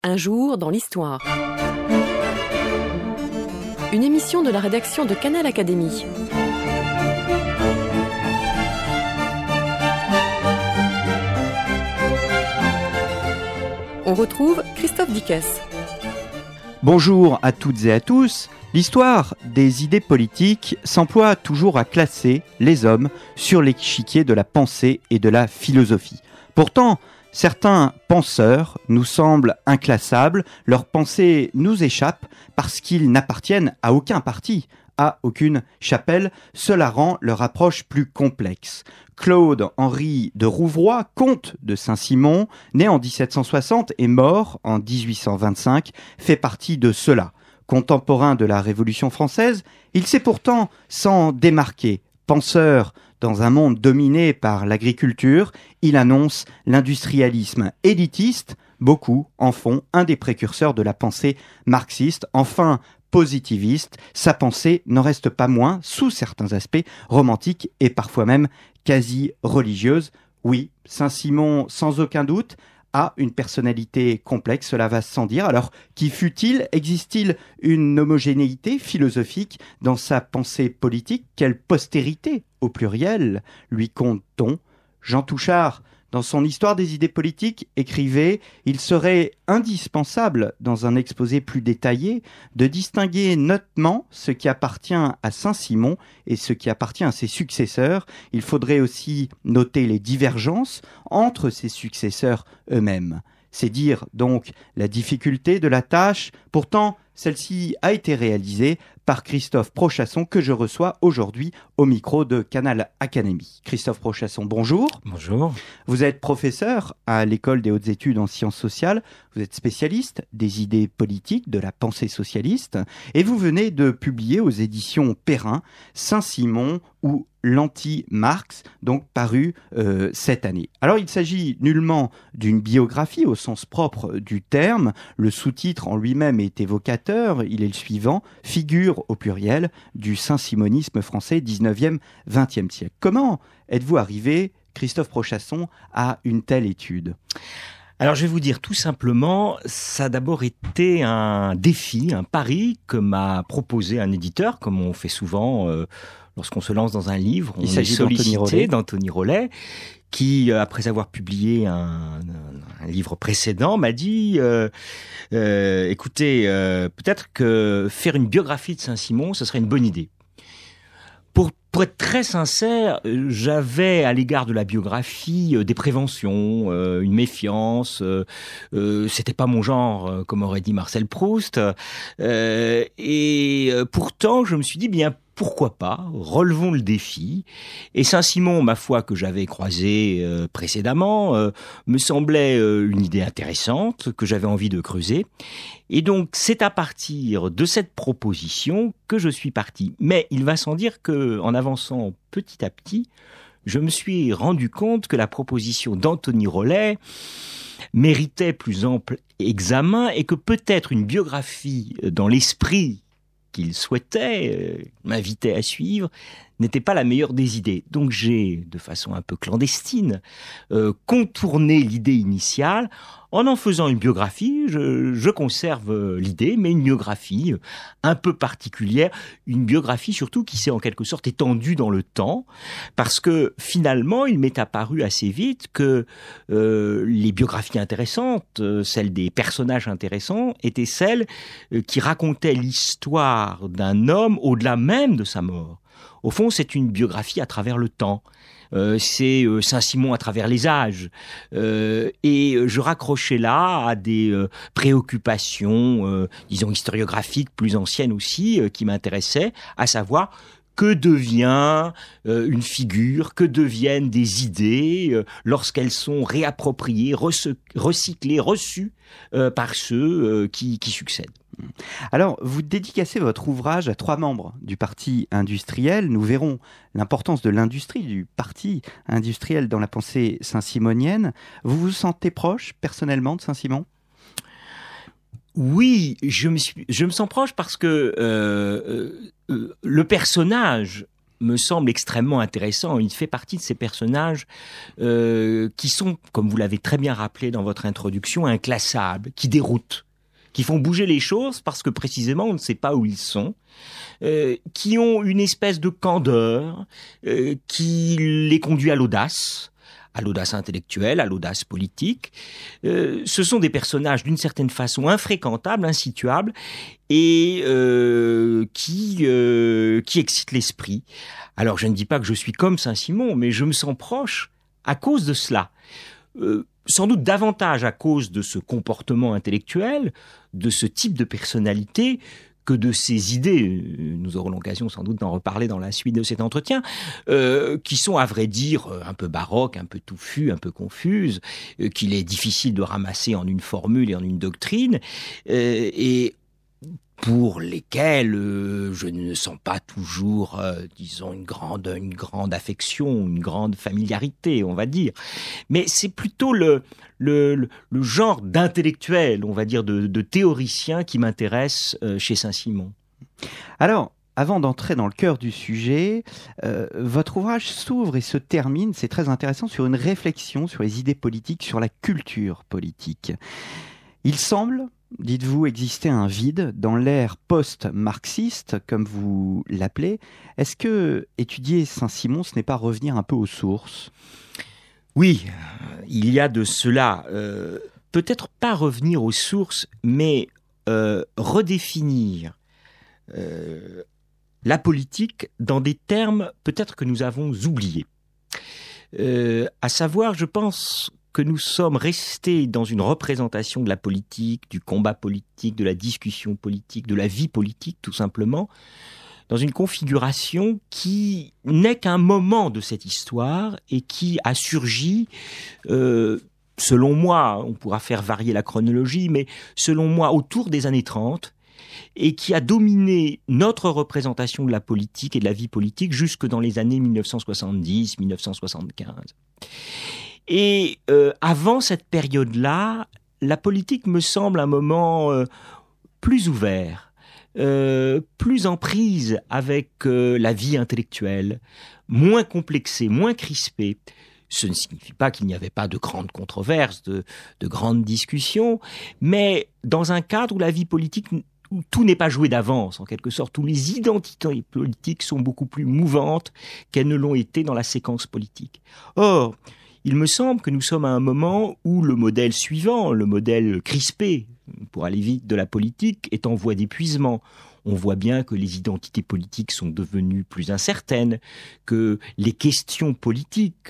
Un jour dans l'histoire. Une émission de la rédaction de Canal Académie. On retrouve Christophe Dickès. Bonjour à toutes et à tous. L'histoire des idées politiques s'emploie toujours à classer les hommes sur l'échiquier de la pensée et de la philosophie. Pourtant, certains penseurs nous semblent inclassables, leurs pensées nous échappent parce qu'ils n'appartiennent à aucun parti, à aucune chapelle. Cela rend leur approche plus complexe. Claude-Henri de Rouvroy, comte de Saint-Simon, né en 1760 et mort en 1825, fait partie de ceux-là. Contemporain de la Révolution française, il sait pourtant s'en démarquer. Penseur dans un monde dominé par l'agriculture, il annonce l'industrialisme élitiste. Beaucoup en font un des précurseurs de la pensée marxiste. Enfin, positiviste, sa pensée n'en reste pas moins, sous certains aspects, romantique et parfois même quasi religieuse. Oui, Saint-Simon, sans aucun doute, a une personnalité complexe, cela va sans dire. Alors, qui fut-il? Existe-t-il une homogénéité philosophique dans sa pensée politique? Quelle postérité, au pluriel, lui compte-t-on? Jean Touchard, dans son Histoire des idées politiques, écrivait « Il serait indispensable, dans un exposé plus détaillé, de distinguer nettement ce qui appartient à Saint-Simon et ce qui appartient à ses successeurs. Il faudrait aussi noter les divergences entre ses successeurs eux-mêmes. » C'est dire donc la difficulté de la tâche. Pourtant, celle-ci a été réalisée par Christophe Prochasson, que je reçois aujourd'hui au micro de Canal Académie. Christophe Prochasson, bonjour. Bonjour. Vous êtes professeur à l'École des hautes études en sciences sociales. Vous êtes spécialiste des idées politiques, de la pensée socialiste. Et vous venez de publier aux éditions Perrin Saint-Simon ou l'anti-Marx, donc paru cette année. Alors il s'agit nullement d'une biographie au sens propre du terme. Le sous-titre en lui-même est évocateur. Il est le suivant: figure au pluriel du saint-simonisme français 19e-20e siècle. Comment êtes-vous arrivé, Christophe Prochasson, à une telle étude ? Alors je vais vous dire tout simplement, ça a d'abord été un défi, un pari que m'a proposé un éditeur, comme on fait souvent lorsqu'on se lance dans un livre. Il s'agit sollicité d'Anthony Rollet, qui, après avoir publié un livre précédent, m'a dit écoutez, peut-être que faire une biographie de Saint-Simon, ce serait une bonne idée. Pour être très sincère, j'avais à l'égard de la biographie des préventions, une méfiance. C'était pas mon genre, comme aurait dit Marcel Proust. Et pourtant, je me suis dit bien. Pourquoi pas? Relevons le défi. Et Saint-Simon, ma foi, que j'avais croisé précédemment, me semblait une idée intéressante, que j'avais envie de creuser. Et donc, c'est à partir de cette proposition que je suis parti. Mais il va sans dire que, en avançant petit à petit, je me suis rendu compte que la proposition d'Anthony Rollet méritait plus ample examen et que peut-être une biographie dans l'esprit qu'il souhaitait, m'invitait à suivre, n'était pas la meilleure des idées. Donc j'ai, de façon un peu clandestine, contourné l'idée initiale en faisant une biographie. Je conserve l'idée, mais une biographie un peu particulière, une biographie surtout qui s'est en quelque sorte étendue dans le temps, parce que finalement, il m'est apparu assez vite que les biographies intéressantes, celles des personnages intéressants, étaient celles qui racontaient l'histoire d'un homme au-delà même de sa mort. Au fond, c'est une biographie à travers le temps. C'est Saint-Simon à travers les âges. Et je raccrochais là à des préoccupations, disons, historiographiques plus anciennes aussi, qui m'intéressaient, à savoir que devient une figure, que deviennent des idées lorsqu'elles sont réappropriées, recyclées, reçues par ceux qui succèdent. Alors, vous dédicacez votre ouvrage à 3 membres du parti industriel. Nous verrons l'importance de l'industrie, du parti industriel dans la pensée saint-simonienne. Vous vous sentez proche, personnellement, de Saint-Simon ? Oui, je me sens proche parce que le personnage me semble extrêmement intéressant. Il fait partie de ces personnages qui sont, comme vous l'avez très bien rappelé dans votre introduction, inclassables, qui déroutent, qui font bouger les choses parce que précisément on ne sait pas où ils sont, qui ont une espèce de candeur qui les conduit à l'audace intellectuelle, à l'audace politique. Ce sont des personnages d'une certaine façon infréquentables, insituables, et qui excitent l'esprit. Alors je ne dis pas que je suis comme Saint-Simon, mais je me sens proche à cause de cela. Sans doute davantage à cause de ce comportement intellectuel, de ce type de personnalité, que de ces idées, nous aurons l'occasion sans doute d'en reparler dans la suite de cet entretien, qui sont à vrai dire un peu baroques, un peu touffues, un peu confuses, qu'il est difficile de ramasser en une formule et en une doctrine, et pour lesquels je ne sens pas toujours, disons, une grande affection, une grande familiarité, on va dire. Mais c'est plutôt le genre d'intellectuel, on va dire, de théoricien qui m'intéresse chez Saint-Simon. Alors, avant d'entrer dans le cœur du sujet, votre ouvrage s'ouvre et se termine, c'est très intéressant, sur une réflexion sur les idées politiques, sur la culture politique. Il semble, dites-vous, exister un vide dans l'ère post-marxiste, comme vous l'appelez. Est-ce que étudier Saint-Simon, ce n'est pas revenir un peu aux sources ? Oui, il y a de cela. Peut-être pas revenir aux sources, mais redéfinir la politique dans des termes peut-être que nous avons oubliés. À savoir, je pense que nous sommes restés dans une représentation de la politique, du combat politique, de la discussion politique, de la vie politique tout simplement, dans une configuration qui n'est qu'un moment de cette histoire et qui a surgi, selon moi, on pourra faire varier la chronologie, mais selon moi autour des années 30, et qui a dominé notre représentation de la politique et de la vie politique jusque dans les années 1970-1975. Et avant cette période-là, la politique me semble un moment plus ouvert, plus en prise avec la vie intellectuelle, moins complexée, moins crispée. Ce ne signifie pas qu'il n'y avait pas de grandes controverses, de grandes discussions, mais dans un cadre où la vie politique, où tout n'est pas joué d'avance, en quelque sorte, où les identités politiques sont beaucoup plus mouvantes qu'elles ne l'ont été dans la séquence politique. Or, il me semble que nous sommes à un moment où le modèle suivant, le modèle crispé, pour aller vite, de la politique, est en voie d'épuisement. On voit bien que les identités politiques sont devenues plus incertaines, que les questions politiques,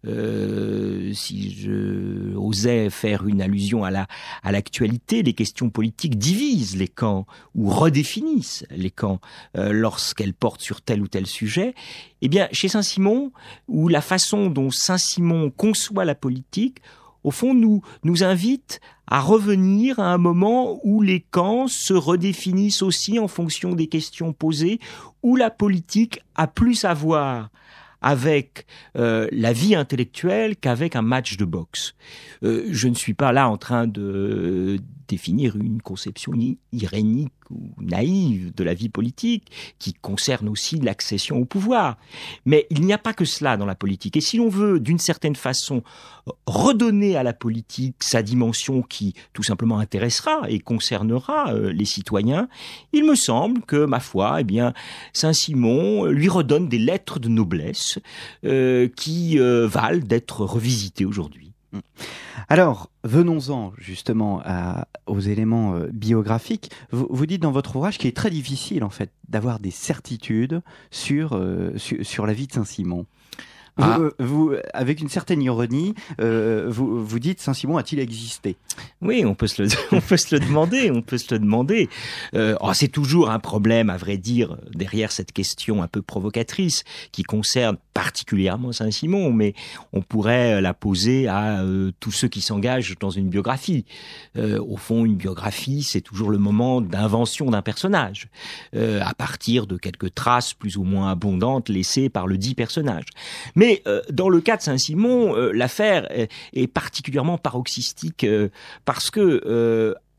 si je osais faire une allusion à l'actualité, les questions politiques divisent les camps ou redéfinissent les camps lorsqu'elles portent sur tel ou tel sujet. Eh bien, chez Saint-Simon, où la façon dont Saint-Simon conçoit la politique, au fond, nous invite à revenir à un moment où les camps se redéfinissent aussi en fonction des questions posées, où la politique a plus à voir avec la vie intellectuelle qu'avec un match de boxe. Je ne suis pas là en train de définir une conception irénique ou naïve de la vie politique qui concerne aussi l'accession au pouvoir. Mais il n'y a pas que cela dans la politique. Et si l'on veut, d'une certaine façon, redonner à la politique sa dimension qui tout simplement intéressera et concernera les citoyens, il me semble que, ma foi, eh bien, Saint-Simon lui redonne des lettres de noblesse qui valent d'être revisitées aujourd'hui. Alors, venons-en justement aux éléments biographiques. Vous dites dans votre ouvrage qu'il est très difficile en fait d'avoir des certitudes sur la vie de Saint-Simon. Vous, avec une certaine ironie, vous dites Saint-Simon a-t-il existé ? Oui, on peut se le demander. C'est toujours un problème, à vrai dire, derrière cette question un peu provocatrice qui concerne particulièrement Saint-Simon, mais on pourrait la poser à tous ceux qui s'engagent dans une biographie. Au fond, une biographie, c'est toujours le moment d'invention d'un personnage, à partir de quelques traces plus ou moins abondantes laissées par le dit personnage. Mais dans le cas de Saint-Simon, l'affaire est particulièrement paroxystique parce que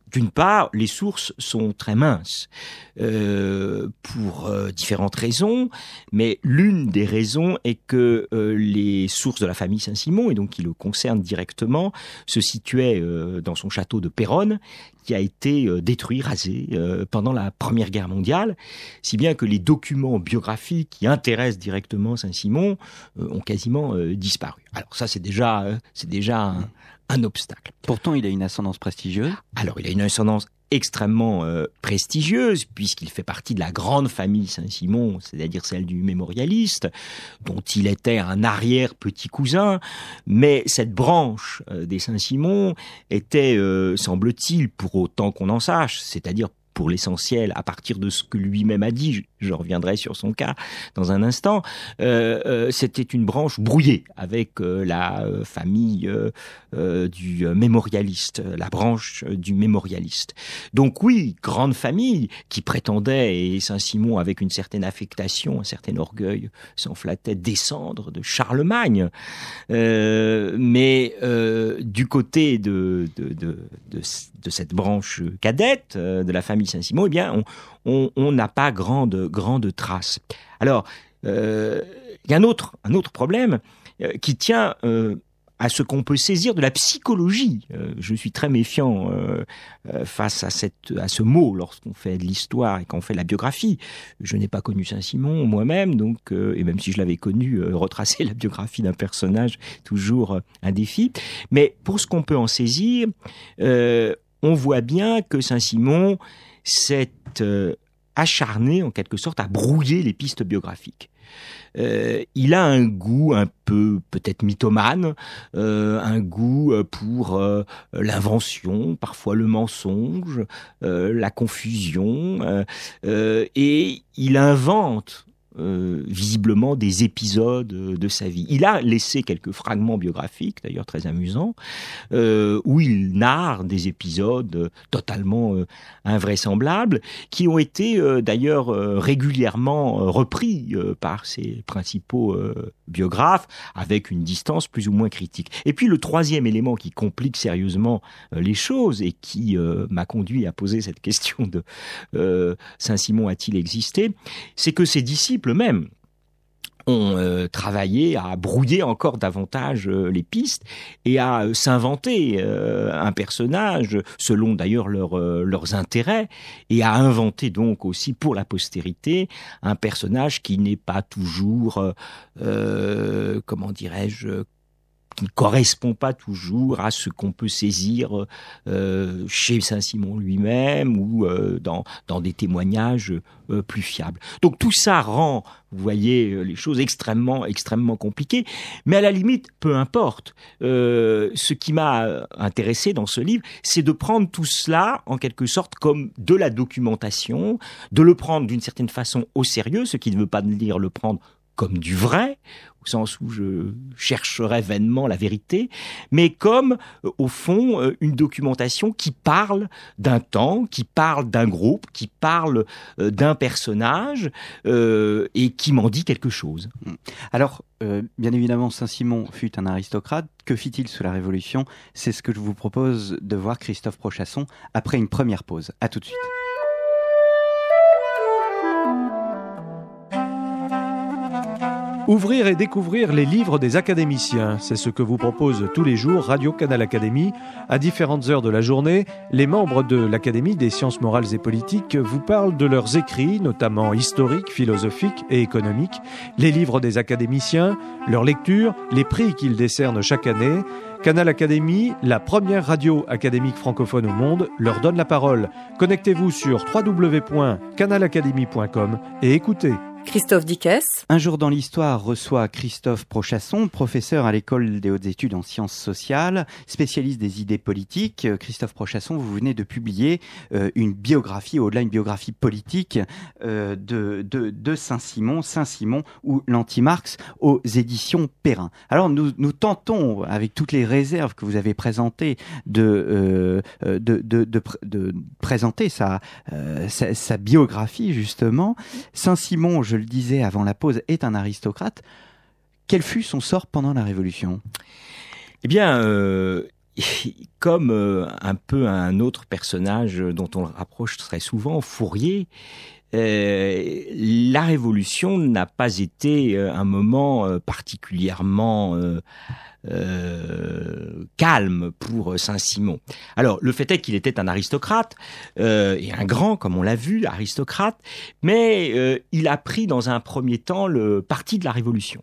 d'une part, les sources sont très minces pour différentes raisons, mais l'une des raisons est que les sources de la famille Saint-Simon, et donc qui le concernent directement, se situaient dans son château de Péronne, qui a été détruit, rasé pendant la Première Guerre mondiale, si bien que les documents biographiques qui intéressent directement Saint-Simon ont quasiment disparu. Alors ça, c'est déjà un obstacle. Pourtant, il a une ascendance prestigieuse. Alors, il a une ascendance extrêmement prestigieuse, puisqu'il fait partie de la grande famille Saint-Simon, c'est-à-dire celle du mémorialiste, dont il était un arrière-petit-cousin, mais cette branche des Saint-Simon était, semble-t-il, pour autant qu'on en sache, c'est-à-dire pour l'essentiel, à partir de ce que lui-même a dit, je reviendrai sur son cas dans un instant, c'était une branche brouillée avec la famille du mémorialiste, la branche du mémorialiste. Donc oui, grande famille qui prétendait, et Saint-Simon avec une certaine affectation, un certain orgueil, s'en flattait, descendre de Charlemagne. Mais du côté de cette branche cadette de la famille Saint-Simon, eh bien, on n'a pas grande trace. Alors, il y a un autre problème qui tient à ce qu'on peut saisir de la psychologie. Je suis très méfiant face à ce mot lorsqu'on fait de l'histoire et qu'on fait de la biographie. Je n'ai pas connu Saint-Simon moi-même, donc, et même si je l'avais connu, retracer la biographie d'un personnage, toujours un défi. Mais pour ce qu'on peut en saisir, on voit bien que Saint-Simon s'est acharné, en quelque sorte, à brouiller les pistes biographiques. Il a un goût un peu peut-être mythomane, un goût pour l'invention, parfois le mensonge, la confusion, et il invente visiblement des épisodes de sa vie. Il a laissé quelques fragments biographiques, d'ailleurs très amusants, où il narre des épisodes totalement invraisemblables, qui ont été d'ailleurs régulièrement repris par ses principaux biographes, avec une distance plus ou moins critique. Et puis le troisième élément qui complique sérieusement les choses, et qui m'a conduit à poser cette question de Saint-Simon a-t-il existé, c'est que ses disciples eux-mêmes ont travaillé à brouiller encore davantage les pistes et à s'inventer un personnage selon d'ailleurs leurs intérêts, et à inventer donc aussi pour la postérité un personnage qui n'est pas toujours, comment dirais-je, qui ne correspond pas toujours à ce qu'on peut saisir chez Saint-Simon lui-même ou dans des témoignages plus fiables. Donc tout ça rend, vous voyez, les choses extrêmement compliquées, mais à la limite, peu importe. Ce qui m'a intéressé dans ce livre, c'est de prendre tout cela en quelque sorte comme de la documentation, de le prendre d'une certaine façon au sérieux, ce qui ne veut pas dire le prendre comme du vrai, au sens où je chercherais vainement la vérité, mais comme, au fond, une documentation qui parle d'un temps, qui parle d'un groupe, qui parle d'un personnage, et qui m'en dit quelque chose. Alors, bien évidemment, Saint-Simon fut un aristocrate. Que fit-il sous la Révolution ? C'est ce que je vous propose de voir, Christophe Prochasson, après une première pause. À tout de suite. Ouvrir et découvrir les livres des académiciens, c'est ce que vous propose tous les jours Radio Canal Académie. À différentes heures de la journée, les membres de l'Académie des sciences morales et politiques vous parlent de leurs écrits, notamment historiques, philosophiques et économiques, les livres des académiciens, leurs lectures, les prix qu'ils décernent chaque année. Canal Académie, la première radio académique francophone au monde, leur donne la parole. Connectez-vous sur www.canalacadémie.com et écoutez. Christophe Dickès. Un jour dans l'histoire reçoit Christophe Prochasson, professeur à l'école des hautes études en sciences sociales, spécialiste des idées politiques. Christophe Prochasson, vous venez de publier une biographie, au-delà une biographie politique de Saint-Simon ou l'anti-Marx aux éditions Perrin. Alors nous tentons, avec toutes les réserves que vous avez présentées, de présenter sa biographie justement. Saint-Simon, je le disais avant la pause, est un aristocrate. Quel fut son sort pendant la Révolution ? Eh bien, comme un peu un autre personnage dont on le rapproche très souvent, Fourier, la Révolution n'a pas été un moment particulièrement calme pour Saint-Simon. Alors, le fait est qu'il était un aristocrate, et un grand, comme on l'a vu, aristocrate, mais il a pris dans un premier temps le parti de la Révolution.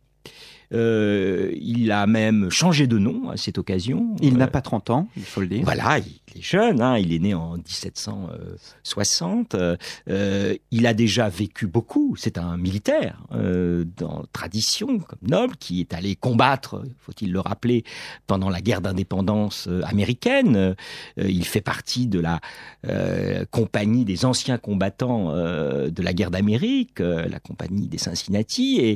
Il a même changé de nom à cette occasion. Il n'a pas 30 ans, il faut le dire. Voilà, il est jeune, il est né en 1760. Il a déjà vécu beaucoup. C'est un militaire dans tradition, comme noble, qui est allé combattre, faut-il le rappeler, pendant la guerre d'indépendance américaine. Il fait partie de la compagnie des anciens combattants de la guerre d'Amérique, la compagnie des Cincinnati, et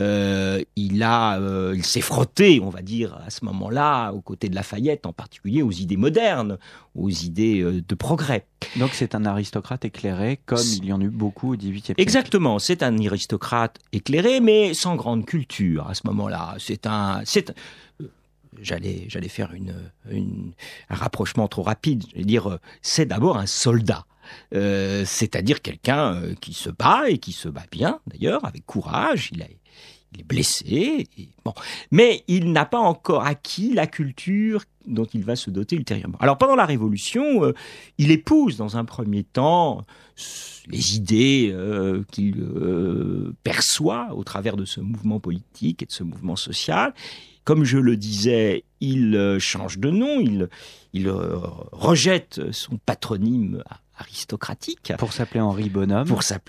il s'est frotté, on va dire, à ce moment-là, aux côtés de Lafayette, en particulier aux idées modernes, aux idées de progrès. Donc c'est un aristocrate éclairé, comme il y en a eu beaucoup au XVIIIe siècle. Exactement, c'est un aristocrate éclairé, mais sans grande culture à ce moment-là. J'allais faire un rapprochement trop rapide. Je vais dire, c'est d'abord un soldat. C'est-à-dire quelqu'un qui se bat, et qui se bat bien, d'ailleurs, avec courage. Il est blessé, mais il n'a pas encore acquis la culture dont il va se doter ultérieurement. Alors pendant la Révolution, il épouse dans un premier temps les idées qu'il perçoit au travers de ce mouvement politique et de ce mouvement social. Comme je le disais, il change de nom, il rejette son patronyme aristocratique. Pour s'appeler Henri Bonhomme.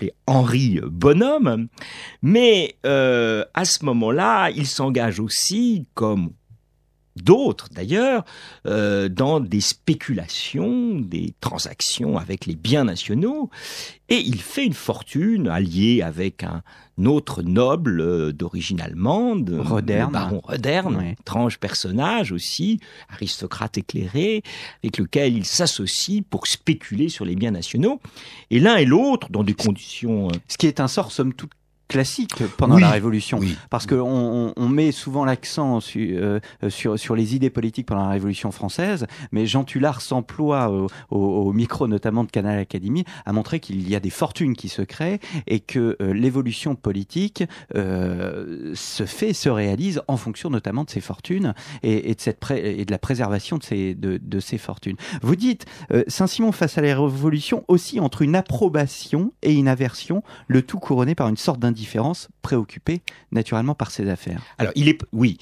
Mais à ce moment-là, il s'engage aussi, comme d'autres d'ailleurs, dans des spéculations, des transactions avec les biens nationaux, et il fait une fortune alliée avec un autre noble d'origine allemande, Roedern. Le baron Roedern, ouais. Étrange personnage aussi, aristocrate éclairé, avec lequel il s'associe pour spéculer sur les biens nationaux, et l'un et l'autre dans des conditions... Ce qui est un sort somme toute classique pendant la Révolution, parce que on met souvent l'accent sur les idées politiques pendant la Révolution française, mais Jean Tullard s'emploie au micro notamment de Canal Académie à montrer qu'il y a des fortunes qui se créent et que l'évolution politique se réalise en fonction notamment de ces fortunes et de la préservation de ces fortunes. Vous dites Saint-Simon face à la Révolution aussi entre une approbation et une aversion, le tout couronné par une sorte d'indifférence, préoccupé naturellement par ses affaires. Alors, il est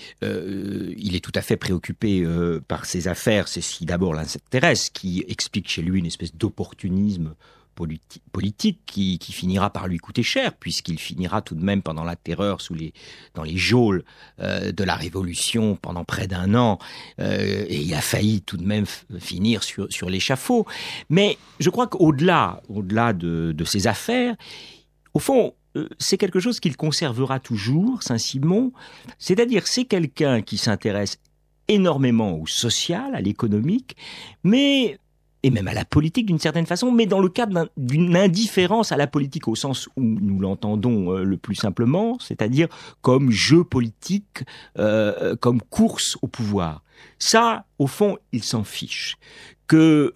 tout à fait préoccupé par ses affaires. C'est ce qui d'abord l'intéresse, qui explique chez lui une espèce d'opportunisme politique qui finira par lui coûter cher, puisqu'il finira tout de même pendant la terreur dans les geôles de la Révolution pendant près d'1 an, et il a failli tout de même finir sur l'échafaud. Mais je crois qu'au-delà de ses affaires, au fond, c'est quelque chose qu'il conservera toujours, Saint-Simon, c'est-à-dire c'est quelqu'un qui s'intéresse énormément au social, à l'économique, et même à la politique d'une certaine façon, mais dans le cadre d'une indifférence à la politique au sens où nous l'entendons le plus simplement, c'est-à-dire comme jeu politique, comme course au pouvoir. Ça, au fond, il s'en fiche. Que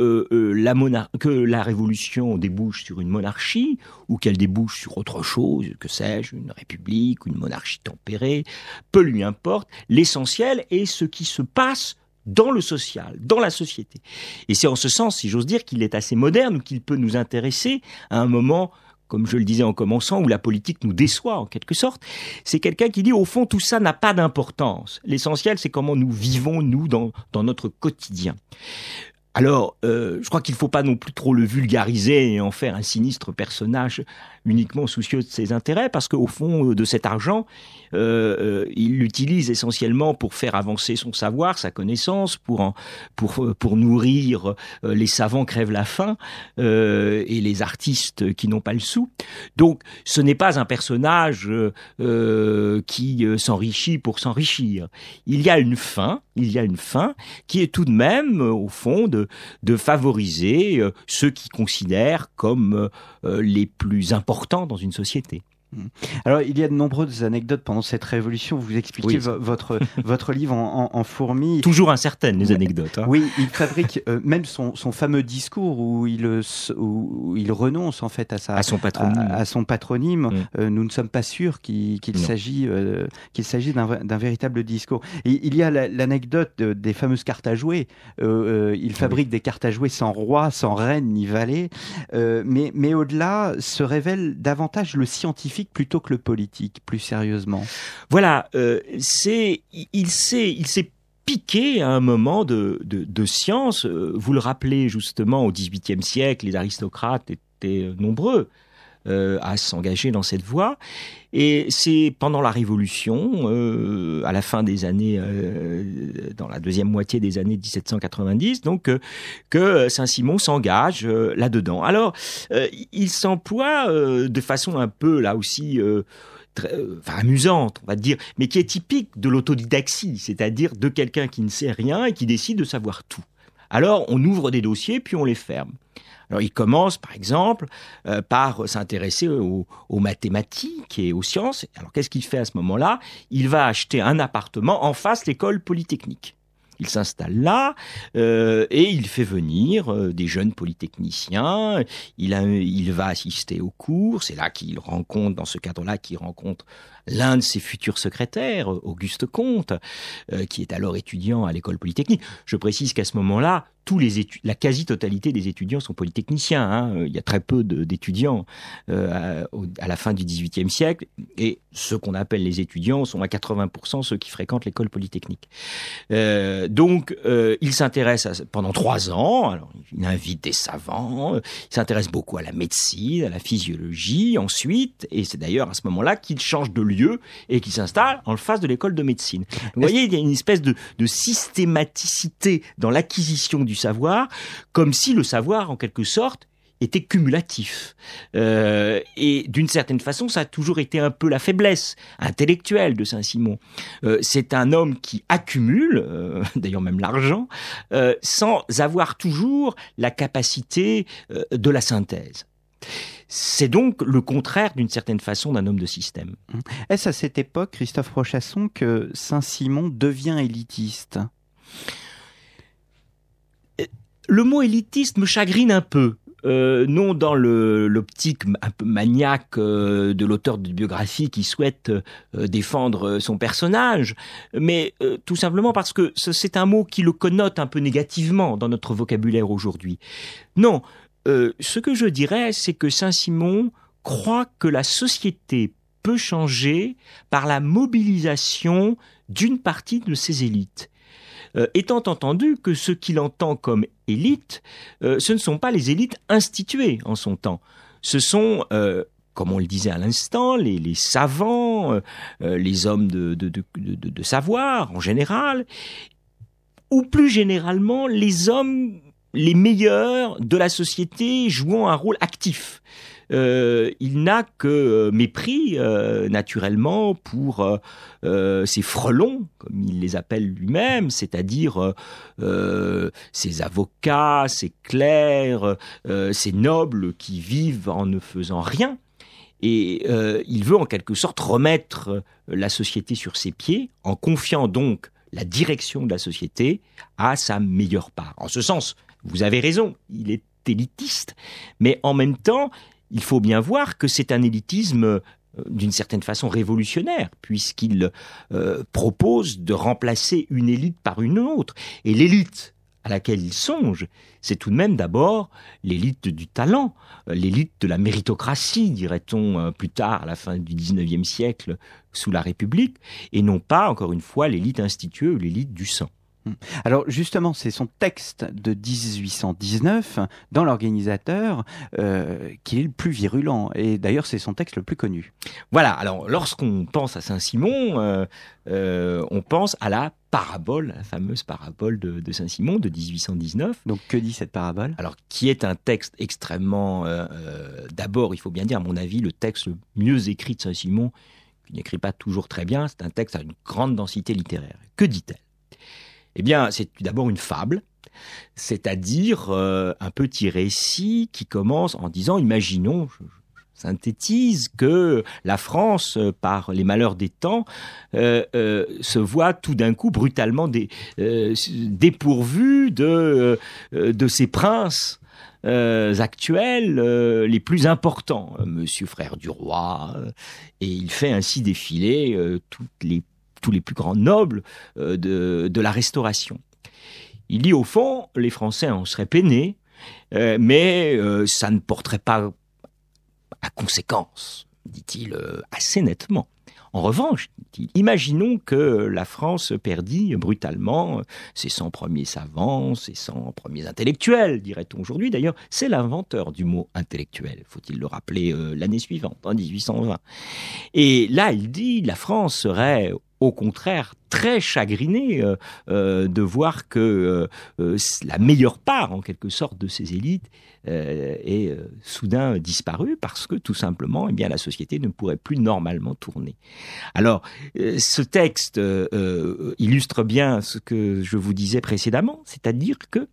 la Révolution débouche sur une monarchie ou qu'elle débouche sur autre chose, que sais-je, une république ou une monarchie tempérée, peu lui importe. L'essentiel est ce qui se passe dans le social, dans la société. Et c'est en ce sens, si j'ose dire, qu'il est assez moderne, qu'il peut nous intéresser à un moment, comme je le disais en commençant, où la politique nous déçoit en quelque sorte. C'est quelqu'un qui dit, au fond, tout ça n'a pas d'importance. L'essentiel, c'est comment nous vivons, nous, dans notre quotidien. Alors, je crois qu'il ne faut pas non plus trop le vulgariser et en faire un sinistre personnage uniquement soucieux de ses intérêts, parce qu'au fond de cet argent, il l'utilise essentiellement pour faire avancer son savoir, sa connaissance, pour nourrir les savants crèvent la faim et les artistes qui n'ont pas le sou. Donc, ce n'est pas un personnage qui s'enrichit pour s'enrichir. Il y a une fin qui est tout de même, au fond, de favoriser ceux qui considèrent comme les plus importants dans une société. Alors, il y a de nombreuses anecdotes pendant cette révolution. Vous expliquez votre livre en fourmi. Toujours incertaines, les anecdotes. Hein. Oui, il fabrique même son fameux discours où il renonce en fait à son patronyme. Nous ne sommes pas sûrs qu'il s'agit d'un véritable discours. Et il y a l'anecdote des fameuses cartes à jouer. Il fabrique des cartes à jouer sans roi, sans reine ni valet. Mais au-delà, se révèle davantage le scientifique plutôt que le politique, plus sérieusement. Voilà, il s'est piqué à un moment de science. Vous le rappelez justement, au XVIIIe siècle, les aristocrates étaient nombreux à s'engager dans cette voie. Et c'est pendant la Révolution, à la fin des années, dans la deuxième moitié des années 1790, donc que Saint-Simon s'engage là-dedans. Alors, il s'emploie de façon un peu, là aussi, amusante, on va dire, mais qui est typique de l'autodidaxie, c'est-à-dire de quelqu'un qui ne sait rien et qui décide de savoir tout. Alors, on ouvre des dossiers, puis on les ferme. Alors, il commence, par exemple, par s'intéresser aux mathématiques et aux sciences. Alors, qu'est-ce qu'il fait à ce moment-là ? Il va acheter un appartement en face de l'école polytechnique. Il s'installe là et il fait venir des jeunes polytechniciens. Il va assister aux cours. C'est là qu'il rencontre, dans ce cadre-là, qu'il rencontre l'un de ses futurs secrétaires, Auguste Comte, qui est alors étudiant à l'école polytechnique. Je précise qu'à ce moment-là, la quasi-totalité des étudiants sont polytechniciens. Hein. Il y a très peu d'étudiants à la fin du XVIIIe siècle, et ceux qu'on appelle les étudiants sont à 80% ceux qui fréquentent l'école polytechnique. Donc, il s'intéresse pendant 3 ans. Alors, il invite des savants. Il s'intéresse beaucoup à la médecine, à la physiologie. Ensuite, et c'est d'ailleurs à ce moment-là qu'il change de lieu et qu'il s'installe en face de l'école de médecine. Vous voyez, il y a une espèce de systématicité dans l'acquisition du savoir, comme si le savoir, en quelque sorte, était cumulatif. Et d'une certaine façon, ça a toujours été un peu la faiblesse intellectuelle de Saint-Simon. C'est un homme qui accumule, d'ailleurs même l'argent, sans avoir toujours la capacité de la synthèse. C'est donc le contraire, d'une certaine façon, d'un homme de système. Est-ce à cette époque, Christophe Rochasson, que Saint-Simon devient élitiste ? Le mot élitiste me chagrine un peu. Non dans l'optique un peu maniaque de l'auteur de biographie qui souhaite défendre son personnage, mais tout simplement parce que c'est un mot qui le connote un peu négativement dans notre vocabulaire aujourd'hui. Non, ce que je dirais, c'est que Saint-Simon croit que la société peut changer par la mobilisation d'une partie de ses élites. Étant entendu que ce qu'il entend comme élite, ce ne sont pas les élites instituées en son temps. Ce sont, comme on le disait à l'instant, les savants, les hommes de savoir en général, ou plus généralement les hommes les meilleurs de la société jouant un rôle actif. Il n'a que mépris, naturellement, pour ces frelons, comme il les appelle lui-même, c'est-à-dire ces avocats, ces clercs, ces nobles qui vivent en ne faisant rien. Et il veut en quelque sorte remettre la société sur ses pieds, en confiant donc la direction de la société à sa meilleure part. En ce sens, vous avez raison, il est élitiste, mais en même temps, il faut bien voir que c'est un élitisme d'une certaine façon révolutionnaire, puisqu'il propose de remplacer une élite par une autre. Et l'élite à laquelle il songe, c'est tout de même d'abord l'élite du talent, l'élite de la méritocratie, dirait-on plus tard, à la fin du XIXe siècle, sous la République, et non pas, encore une fois, l'élite instituée ou l'élite du sang. Alors justement, c'est son texte de 1819, dans l'Organisateur, qui est le plus virulent. Et d'ailleurs, c'est son texte le plus connu. Voilà, alors lorsqu'on pense à Saint-Simon, on pense à la parabole, la fameuse parabole de Saint-Simon de 1819. Donc que dit cette parabole ? Alors, qui est un texte extrêmement... d'abord, il faut bien dire, à mon avis, le texte le mieux écrit de Saint-Simon, qui n'écrit pas toujours très bien, c'est un texte à une grande densité littéraire. Que dit-elle ? Eh bien, c'est d'abord une fable, c'est-à-dire un petit récit qui commence en disant, imaginons, synthétise que la France, par les malheurs des temps, se voit tout d'un coup brutalement dépourvue de ses princes actuels les plus importants, Monsieur Frère du Roi, et il fait ainsi défiler tous les plus grands nobles de la Restauration. Il dit au fond, les Français en seraient peinés, mais ça ne porterait pas à conséquence, dit-il assez nettement. En revanche, dit-il, imaginons que la France perdit brutalement ses 100 premiers savants, ses 100 premiers intellectuels, dirait-on aujourd'hui. D'ailleurs, c'est l'inventeur du mot intellectuel, faut-il le rappeler, l'année suivante, en 1820. Et là, il dit, la France serait au contraire très chagrinée de voir que la meilleure part, en quelque sorte, de ces élites est soudain disparue parce que, tout simplement, eh bien, la société ne pourrait plus normalement tourner. Alors, ce texte illustre bien ce que je vous disais précédemment, c'est-à-dire que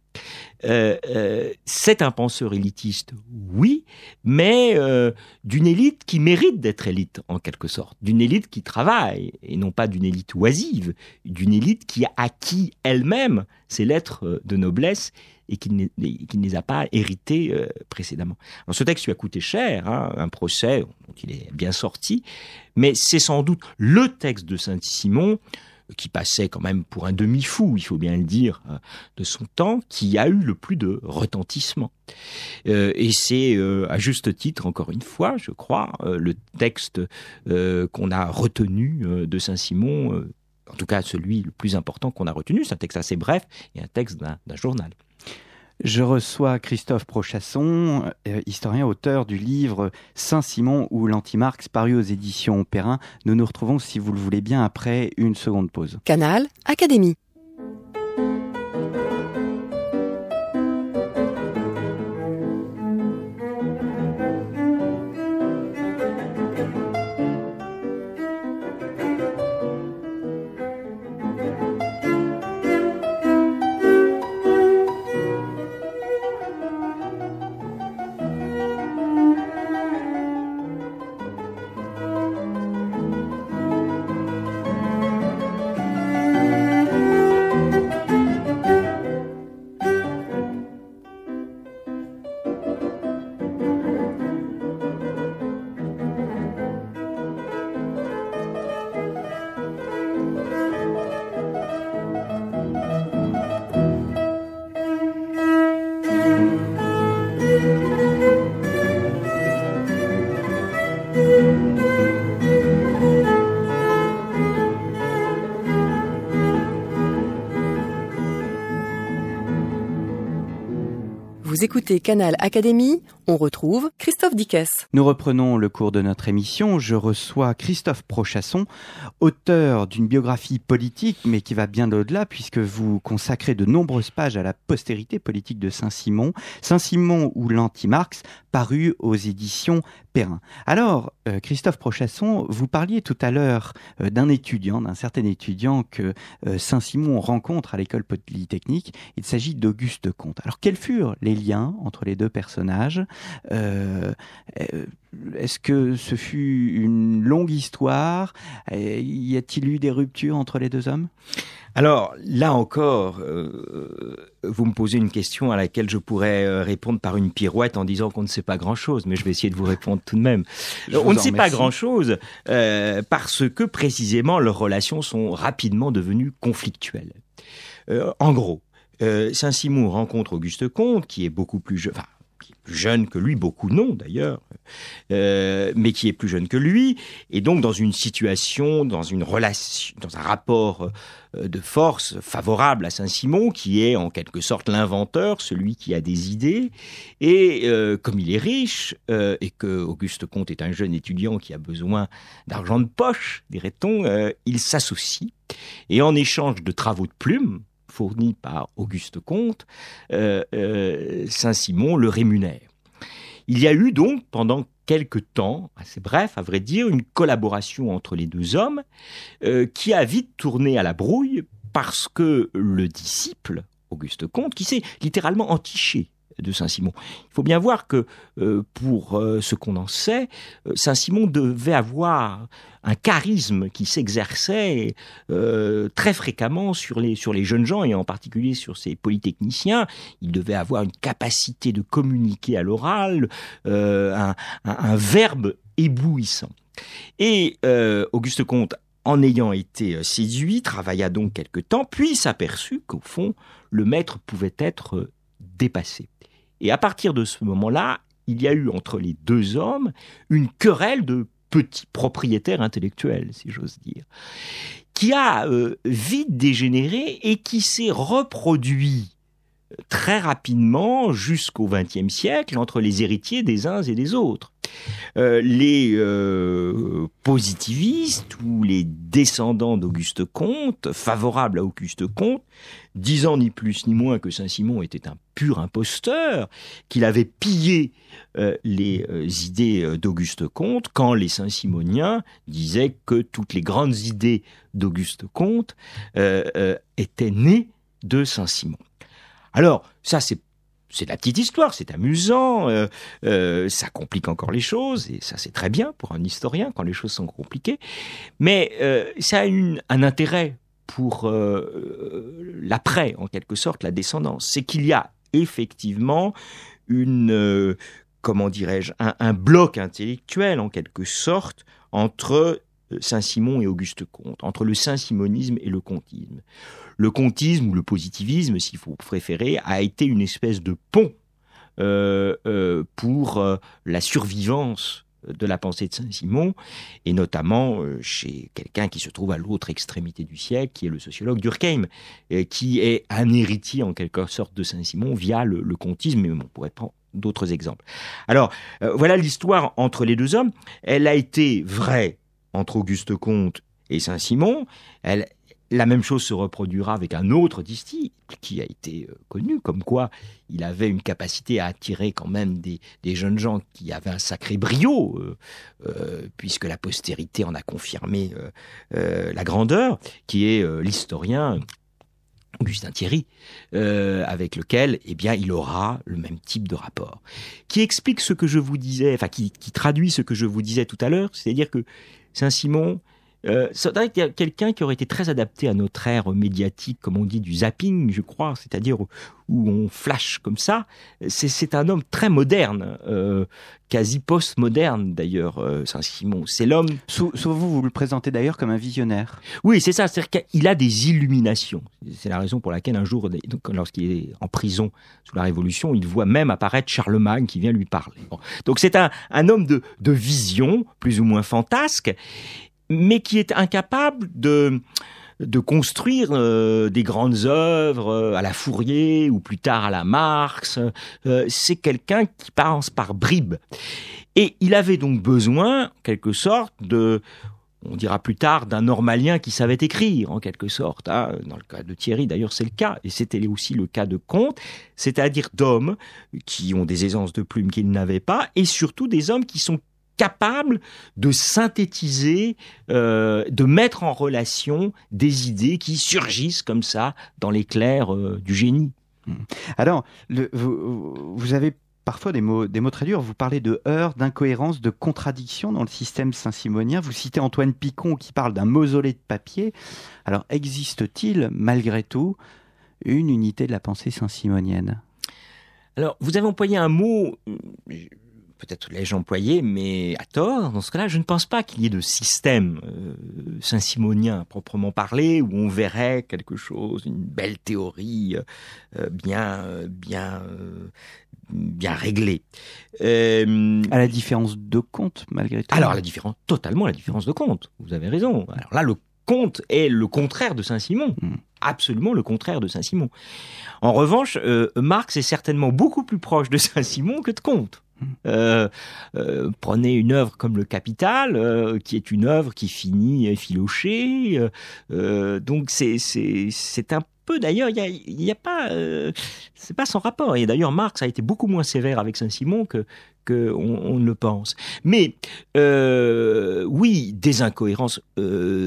c'est un penseur élitiste, oui, mais d'une élite qui mérite d'être élite, en quelque sorte, d'une élite qui travaille, et non pas d'une élite oisive, d'une élite qui a acquis elle-même ses lettres de noblesse et qui ne les a pas héritées précédemment. Alors, ce texte lui a coûté cher, un procès dont il est bien sorti, mais c'est sans doute le texte de Saint-Simon qui passait quand même pour un demi-fou, il faut bien le dire, de son temps, qui a eu le plus de retentissement. Et c'est, à juste titre, encore une fois, je crois, le texte qu'on a retenu de Saint-Simon, en tout cas celui le plus important qu'on a retenu, c'est un texte assez bref et un texte d'un journal. Je reçois Christophe Prochasson, historien, auteur du livre Saint-Simon ou l'Anti-Marx, paru aux éditions Perrin. Nous nous retrouvons, si vous le voulez bien, après une seconde pause. Canal Académie. Vous écoutez Canal Académie, on retrouve Christophe Dickès. Nous reprenons le cours de notre émission. Je reçois Christophe Prochasson, auteur d'une biographie politique, mais qui va bien au-delà, puisque vous consacrez de nombreuses pages à la postérité politique de Saint-Simon. Saint-Simon ou l'Anti-Marx, paru aux éditions Perrin. Alors, Christophe Prochasson, vous parliez tout à l'heure d'un certain étudiant que Saint-Simon rencontre à l'école polytechnique. Il s'agit d'Auguste Comte. Alors, quels furent les liens entre les deux personnages? Est-ce que ce fut une longue histoire? Y a-t-il eu des ruptures entre les deux hommes? Alors, là encore, vous me posez une question à laquelle je pourrais répondre par une pirouette en disant qu'on ne sait pas grand-chose, mais je vais essayer de vous répondre tout de même. On ne sait pas grand-chose parce que, précisément, leurs relations sont rapidement devenues conflictuelles. En gros, Saint-Simon rencontre Auguste Comte, qui est beaucoup plus jeune, enfin, qui est plus jeune que lui, beaucoup non d'ailleurs, mais qui est plus jeune que lui, et donc dans une situation, dans une relation, dans un rapport de force favorable à Saint-Simon, qui est en quelque sorte l'inventeur, celui qui a des idées, et comme il est riche, et que Auguste Comte est un jeune étudiant qui a besoin d'argent de poche, dirait-on, il s'associe, et en échange de travaux de plume, fourni par Auguste Comte, Saint-Simon le rémunère. Il y a eu donc, pendant quelque temps, assez bref à vrai dire, une collaboration entre les deux hommes qui a vite tourné à la brouille parce que le disciple, Auguste Comte, qui s'est littéralement entiché de Saint-Simon. Il faut bien voir que, pour ce qu'on en sait, Saint-Simon devait avoir un charisme qui s'exerçait très fréquemment sur les jeunes gens, et en particulier sur ces polytechniciens. Il devait avoir une capacité de communiquer à l'oral, un verbe éblouissant. Et Auguste Comte, en ayant été séduit, travailla donc quelque temps, puis s'aperçut qu'au fond, le maître pouvait être dépassé. Et à partir de ce moment-là, il y a eu entre les deux hommes une querelle de petits propriétaires intellectuels, si j'ose dire, qui a vite dégénéré et qui s'est reproduit très rapidement jusqu'au XXe siècle entre les héritiers des uns et des autres. Les positivistes ou les descendants d'Auguste Comte, favorables à Auguste Comte, disant ni plus ni moins que Saint-Simon était un pur imposteur, qu'il avait pillé les idées d'Auguste Comte, quand les Saint-Simoniens disaient que toutes les grandes idées d'Auguste Comte étaient nées de Saint-Simon. Alors, ça c'est la petite histoire, c'est amusant, ça complique encore les choses, et ça c'est très bien pour un historien quand les choses sont compliquées, mais ça a un intérêt pour l'après, en quelque sorte, la descendance. C'est qu'il y a effectivement un bloc intellectuel, en quelque sorte, entre Saint-Simon et Auguste Comte, entre le saint-simonisme et le comtisme. Le comtisme, ou le positivisme, s'il faut préférer, a été une espèce de pont pour la survivance de la pensée de Saint-Simon, et notamment chez quelqu'un qui se trouve à l'autre extrémité du siècle, qui est le sociologue Durkheim, qui est un héritier en quelque sorte de Saint-Simon via le comtisme, mais on pourrait prendre d'autres exemples. Alors, voilà l'histoire entre les deux hommes. Elle a été vraie entre Auguste Comte et Saint-Simon. La même chose se reproduira avec un autre disciple qui a été connu, comme quoi il avait une capacité à attirer quand même des jeunes gens qui avaient un sacré brio, puisque la postérité en a confirmé la grandeur, qui est l'historien Augustin Thierry, avec lequel il aura le même type de rapport, qui explique ce que je vous disais, enfin qui traduit ce que je vous disais tout à l'heure, c'est-à-dire que Saint-Simon, c'est quelqu'un qui aurait été très adapté à notre ère médiatique, comme on dit, du zapping, je crois, c'est-à-dire où on flash comme ça. C'est un homme très moderne, quasi post-moderne d'ailleurs, Saint-Simon. C'est l'homme... Souvent vous le présentez d'ailleurs comme un visionnaire. Oui, c'est ça, c'est-à-dire qu'il a des illuminations. C'est la raison pour laquelle un jour, lorsqu'il est en prison sous la Révolution, il voit même apparaître Charlemagne qui vient lui parler. Bon. Donc c'est un homme de vision, plus ou moins fantasque, mais qui est incapable de construire des grandes œuvres à la Fourier ou plus tard à la Marx. C'est quelqu'un qui pense par bribes. Et il avait donc besoin, en quelque sorte, on dira plus tard, d'un normalien qui savait écrire, en quelque sorte. Hein. Dans le cas de Thierry, d'ailleurs, c'est le cas. Et c'était aussi le cas de Comte, c'est-à-dire d'hommes qui ont des aisances de plume qu'il n'avait pas, et surtout des hommes qui sont capables de synthétiser, de mettre en relation des idées qui surgissent comme ça dans l'éclair du génie. Alors, vous avez parfois des mots très durs. Vous parlez de heurts, d'incohérences, de contradictions dans le système saint-simonien. Vous citez Antoine Picon qui parle d'un mausolée de papier. Alors, existe-t-il, malgré tout, une unité de la pensée saint-simonienne ? Alors, vous avez employé un mot... Peut-être l'ai-je employé, mais à tort. Dans ce cas-là, je ne pense pas qu'il y ait de système saint-simonien proprement parlé, où on verrait quelque chose, une belle théorie bien réglée. À la différence de Comte, malgré tout. Alors, totalement la différence de Comte. Vous avez raison. Alors là, le Comte est le contraire de Saint-Simon. Absolument le contraire de Saint-Simon. En revanche, Marx est certainement beaucoup plus proche de Saint-Simon que de Comte. Prenez une œuvre comme le Capital, qui est une œuvre qui finit effilochée. Donc c'est un peu, d'ailleurs, il y a pas, c'est pas sans rapport. Et d'ailleurs, Marx a été beaucoup moins sévère avec Saint-Simon que on ne le pense. Mais oui, des incohérences,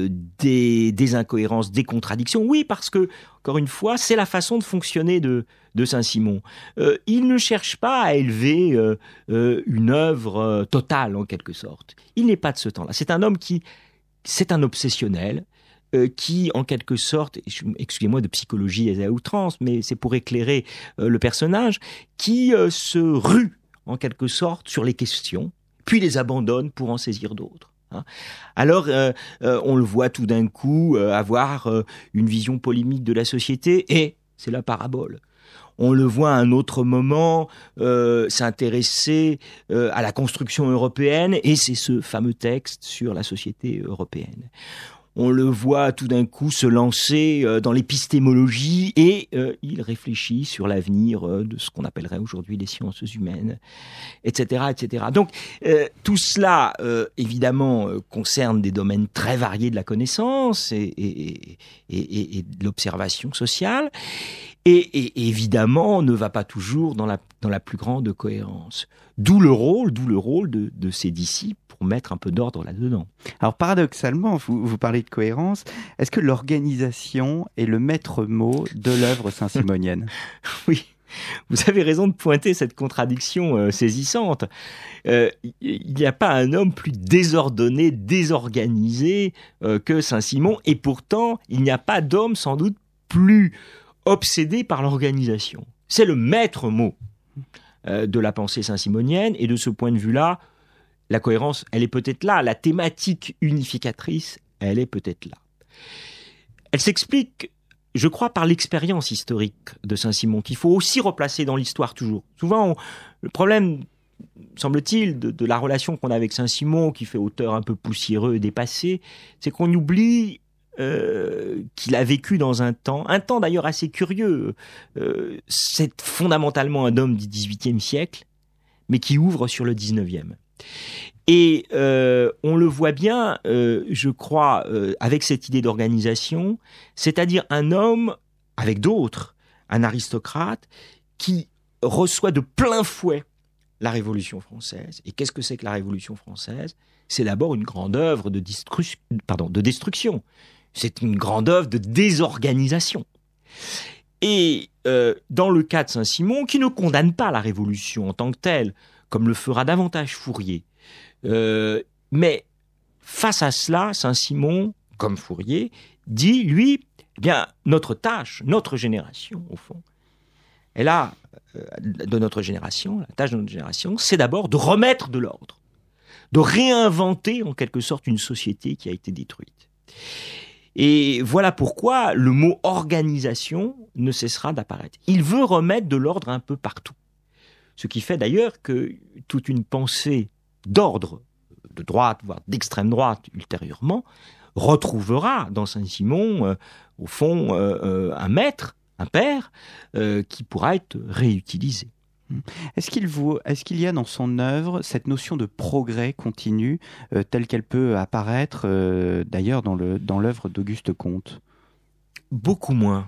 des contradictions. Oui, parce que encore une fois, c'est la façon de fonctionner de de Saint-Simon. Il ne cherche pas à élever une œuvre totale, en quelque sorte. Il n'est pas de ce temps-là. C'est un homme c'est un obsessionnel, qui, en quelque sorte, excusez-moi de psychologie à outrance, mais c'est pour éclairer le personnage, qui se rue, en quelque sorte, sur les questions, puis les abandonne pour en saisir d'autres. Alors, on le voit tout d'un coup avoir une vision polémique de la société, et c'est la parabole. On le voit à un autre moment s'intéresser à la construction européenne, et c'est ce fameux texte sur la société européenne. On le voit tout d'un coup se lancer dans l'épistémologie, et il réfléchit sur l'avenir de ce qu'on appellerait aujourd'hui les sciences humaines, etc., etc. Donc tout cela, évidemment, concerne des domaines très variés de la connaissance et de l'observation sociale, et évidemment ne va pas toujours dans la plus grande cohérence. D'où le rôle de ses disciples pour mettre un peu d'ordre là-dedans. Alors paradoxalement, vous parlez de cohérence, est-ce que l'organisation est le maître mot de l'œuvre saint-simonienne ? Oui, vous avez raison de pointer cette contradiction saisissante. Il n'y a pas un homme plus désordonné, désorganisé que Saint-Simon, et pourtant, il n'y a pas d'homme sans doute plus obsédé par l'organisation. C'est le maître mot de la pensée saint-simonienne, et de ce point de vue-là, la cohérence, elle est peut-être là. La thématique unificatrice, elle est peut-être là. Elle s'explique, je crois, par l'expérience historique de Saint-Simon, qu'il faut aussi replacer dans l'histoire toujours. Souvent, le problème, semble-t-il, de la relation qu'on a avec Saint-Simon, qui fait auteur un peu poussiéreux et dépassé, c'est qu'on oublie qu'il a vécu dans un temps d'ailleurs assez curieux. C'est fondamentalement un homme du XVIIIe siècle, mais qui ouvre sur le XIXe. Et on le voit bien, je crois, avec cette idée d'organisation, c'est-à-dire un homme, avec d'autres, un aristocrate, qui reçoit de plein fouet la Révolution française. Et qu'est-ce que c'est que la Révolution française ? C'est d'abord une grande œuvre de destruction. C'est une grande œuvre de désorganisation. Et dans le cas de Saint-Simon, qui ne condamne pas la Révolution en tant que telle, comme le fera davantage Fourier, mais face à cela, Saint-Simon, comme Fourier, dit, lui, eh bien, notre tâche, notre génération, au fond, la tâche de notre génération, c'est d'abord de remettre de l'ordre, de réinventer en quelque sorte une société qui a été détruite. Et voilà pourquoi le mot organisation ne cessera d'apparaître. Il veut remettre de l'ordre un peu partout. Ce qui fait d'ailleurs que toute une pensée d'ordre, de droite, voire d'extrême droite ultérieurement, retrouvera dans Saint-Simon, au fond, un maître, un père, qui pourra être réutilisé. Est-ce qu'il y a dans son œuvre cette notion de progrès continu, telle qu'elle peut apparaître d'ailleurs dans l'œuvre d'Auguste Comte ? Beaucoup moins.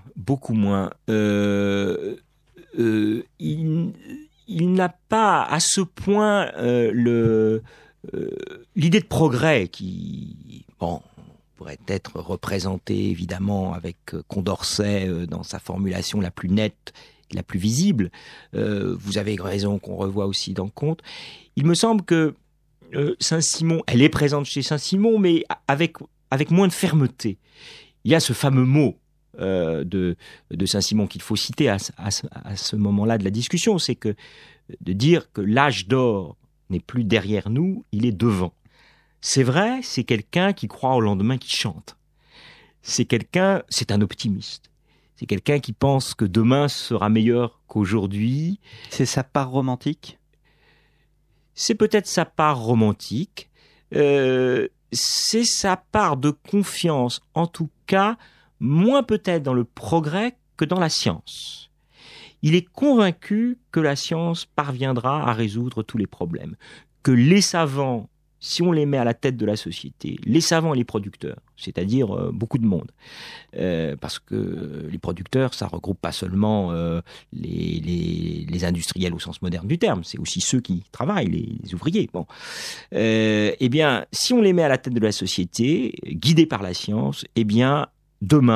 Il n'a pas à ce point l'idée de progrès qui, pourrait être représentée évidemment avec Condorcet dans sa formulation la plus nette, la plus visible. Vous avez raison qu'on revoit aussi dans Comte. Il me semble que Saint-Simon, elle est présente chez Saint-Simon, mais avec moins de fermeté. Il y a ce fameux mot de Saint-Simon qu'il faut citer à ce moment-là de la discussion, c'est que de dire que l'âge d'or n'est plus derrière nous, il est devant. C'est vrai, c'est quelqu'un qui croit au lendemain, qui chante. C'est un optimiste. C'est quelqu'un qui pense que demain sera meilleur qu'aujourd'hui. C'est sa part romantique ? C'est peut-être sa part romantique. C'est sa part de confiance, en tout cas, moins peut-être dans le progrès que dans la science. Il est convaincu que la science parviendra à résoudre tous les problèmes, que les savants, si on les met à la tête de la société, les savants et les producteurs, c'est-à-dire beaucoup de monde, parce que les producteurs, ça regroupe pas seulement les industriels au sens moderne du terme, c'est aussi ceux qui travaillent, les ouvriers. Eh bien, si on les met à la tête de la société, guidés par la science, eh bien, demain,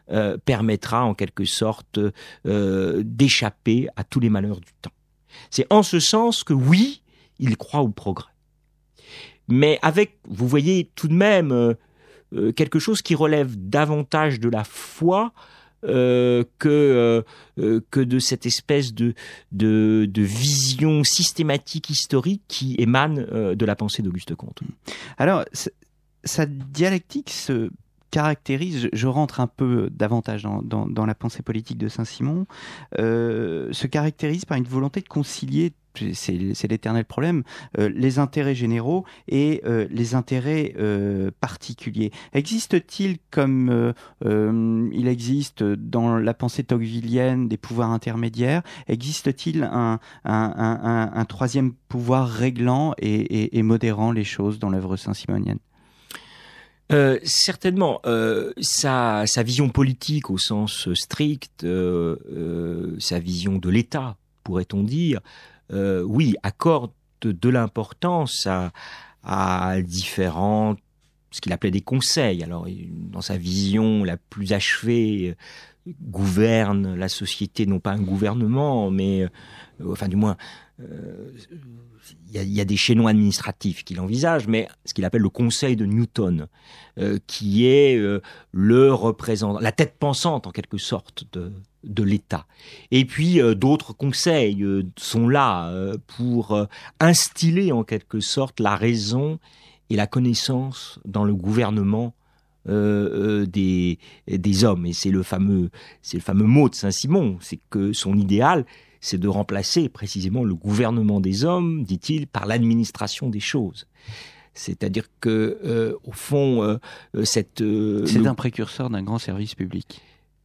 permettra en quelque sorte d'échapper à tous les malheurs du temps. C'est en ce sens que oui, il croit au progrès. Mais avec, vous voyez tout de même quelque chose qui relève davantage de la foi que de cette espèce de vision systématique historique qui émane de la pensée d'Auguste Comte. Alors, sa dialectique se caractérise, je rentre un peu davantage dans la pensée politique de Saint-Simon, se caractérise par une volonté de concilier, c'est l'éternel problème, les intérêts généraux et les intérêts particuliers. Existe-t-il, comme il existe dans la pensée tocquevillienne, des pouvoirs intermédiaires? Existe-t-il un troisième pouvoir réglant et modérant les choses dans l'œuvre saint-simonienne? Certainement, sa vision politique au sens strict, sa vision de l'État, pourrait-on dire, oui, accorde de l'importance à différents, ce qu'il appelait des conseils. Alors, dans sa vision la plus achevée, gouverne la société, non pas un gouvernement, mais, enfin du moins, il y a des chaînons administratifs qu'il envisage, mais ce qu'il appelle le Conseil de Newton, qui est le représentant, la tête pensante en quelque sorte de l'État. Et puis d'autres conseils sont là pour instiller en quelque sorte la raison et la connaissance dans le gouvernement des hommes. Et c'est le fameux mot de Saint-Simon, c'est que son idéal, c'est de remplacer précisément le gouvernement des hommes, dit-il, par l'administration des choses. C'est-à-dire que, au fond, c'est un précurseur d'un grand service public.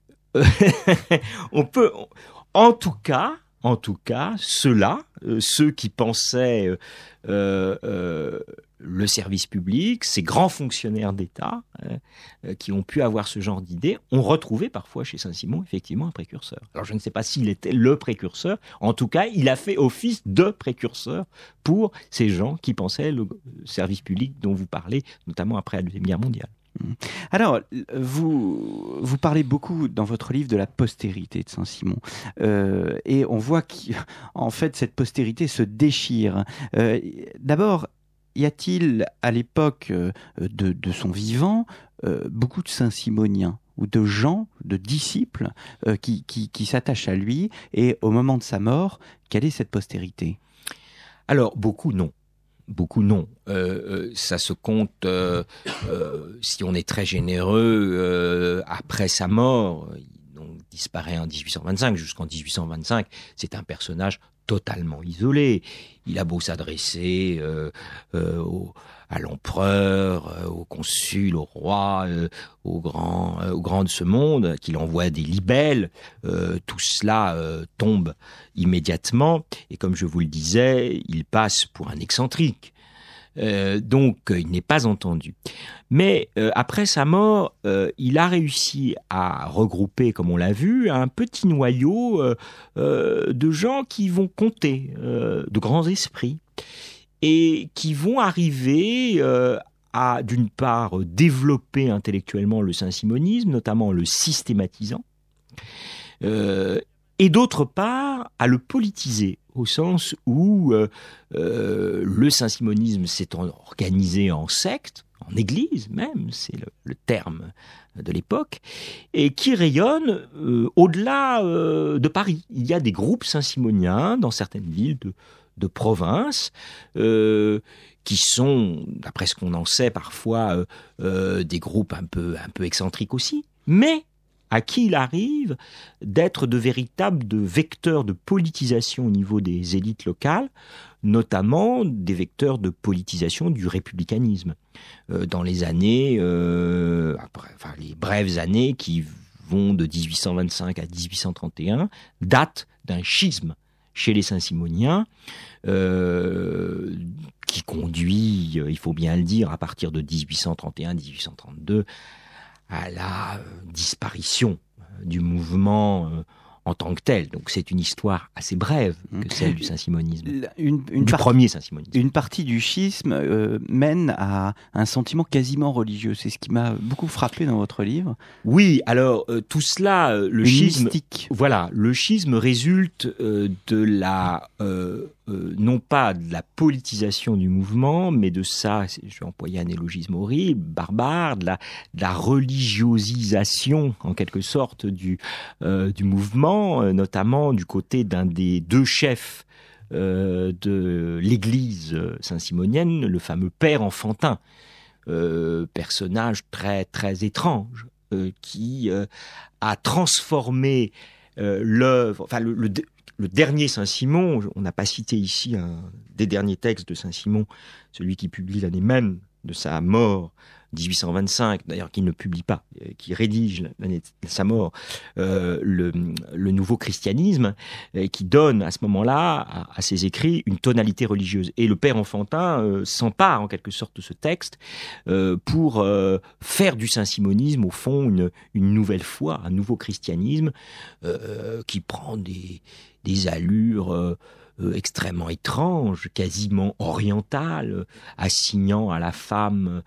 On peut, en tout cas, ceux qui pensaient le service public, ces grands fonctionnaires d'État qui ont pu avoir ce genre d'idées, ont retrouvé parfois chez Saint-Simon effectivement un précurseur. Alors je ne sais pas s'il était le précurseur, en tout cas il a fait office de précurseur pour ces gens qui pensaient le service public dont vous parlez, notamment après la Deuxième Guerre mondiale. Alors, vous parlez beaucoup dans votre livre de la postérité de Saint-Simon, et on voit qu'en fait cette postérité se déchire. D'abord, y a-t-il à l'époque de son vivant beaucoup de Saint-Simoniens ou de gens, de disciples qui s'attachent à lui, et au moment de sa mort, quelle est cette postérité? Alors, beaucoup non. Beaucoup non. Ça se compte, si on est très généreux, après sa mort, donc disparaît en 1825, jusqu'en 1825, c'est un personnage totalement isolé. Il a beau s'adresser à l'empereur, au consul, au roi, aux grands de ce monde, qu'il envoie des libelles, tout cela tombe immédiatement. Et comme je vous le disais, il passe pour un excentrique. Donc, il n'est pas entendu. Mais après sa mort, il a réussi à regrouper, comme on l'a vu, un petit noyau de gens qui vont compter, de grands esprits, et qui vont arriver à, d'une part, développer intellectuellement le saint-simonisme, notamment en le systématisant, et d'autre part, à le politiser, au sens où le saint-simonisme s'est organisé en secte, en église même, c'est le terme de l'époque, et qui rayonne au-delà de Paris. Il y a des groupes saint-simoniens dans certaines villes de province, qui sont, d'après ce qu'on en sait parfois, des groupes un peu excentriques aussi, mais à qui il arrive d'être de véritables vecteurs de politisation au niveau des élites locales, notamment des vecteurs de politisation du républicanisme. Dans les années, les brèves années qui vont de 1825 à 1831, datent d'un schisme chez les Saint-Simoniens, qui conduit, il faut bien le dire, à partir de 1831-1832, à la disparition du mouvement en tant que telle. Donc c'est une histoire assez brève que celle du saint-simonisme, premier saint-simonisme. Une partie du schisme mène à un sentiment quasiment religieux. C'est ce qui m'a beaucoup frappé dans votre livre. Oui, alors tout cela, le schisme, mystique. Voilà, le schisme résulte de la non pas de la politisation du mouvement, mais de ça, je vais employer un néologisme horrible, barbare, de la religiosisation en quelque sorte du mouvement, notamment du côté d'un des deux chefs de l'Église saint-simonienne, le fameux père Enfantin, personnage très très étrange qui a transformé l'œuvre, enfin le dernier Saint-Simon. On n'a pas cité ici un des derniers textes de Saint-Simon, celui qui publie l'année même de sa mort, 1825, d'ailleurs qu'il ne publie pas, qui rédige l'année de sa mort, le nouveau christianisme, qui donne à ce moment-là à ses écrits une tonalité religieuse. Et le père Enfantin s'empare en quelque sorte de ce texte pour faire du saint-simonisme au fond une nouvelle foi, un nouveau christianisme qui prend des allures extrêmement étrange, quasiment orientale, assignant à la femme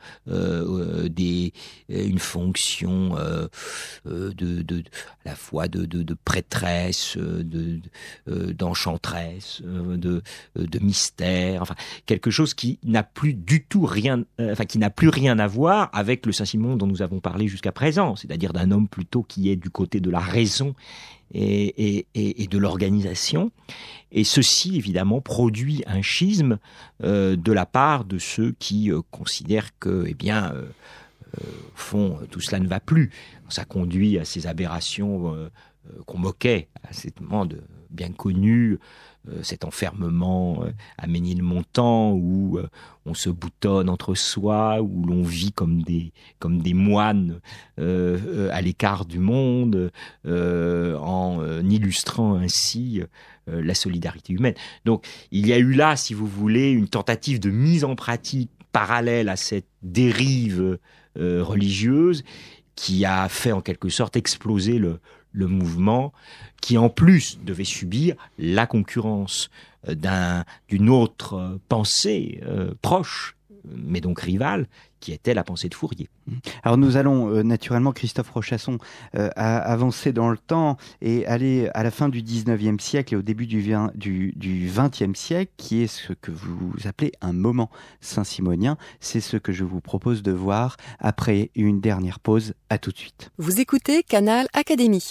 une fonction à la fois de prêtresse, d'enchanteresse, de mystère, enfin quelque chose qui n'a plus du tout rien, qui n'a plus rien à voir avec le Saint-Simon dont nous avons parlé jusqu'à présent, c'est-à-dire d'un homme plutôt qui est du côté de la raison et de l'organisation. Et ceci, évidemment, produit un schisme de la part de ceux qui considèrent que, au fond, tout cela ne va plus. Ça conduit à ces aberrations qu'on moquait à cet moment bien connu, cet enfermement à Ménilmontant où on se boutonne entre soi, où l'on vit comme des moines à l'écart du monde, en illustrant ainsi la solidarité humaine. Donc il y a eu là, si vous voulez, une tentative de mise en pratique parallèle à cette dérive religieuse qui a fait en quelque sorte exploser le mouvement, qui en plus devait subir la concurrence d'une autre pensée proche, mais donc rivale, qui était la pensée de Fourier. Alors nous allons naturellement, Christophe Rochasson, avancer dans le temps et aller à la fin du 19e siècle et au début du 20e siècle, qui est ce que vous appelez un moment saint-simonien. C'est ce que je vous propose de voir après une dernière pause. À tout de suite. Vous écoutez Canal Académie.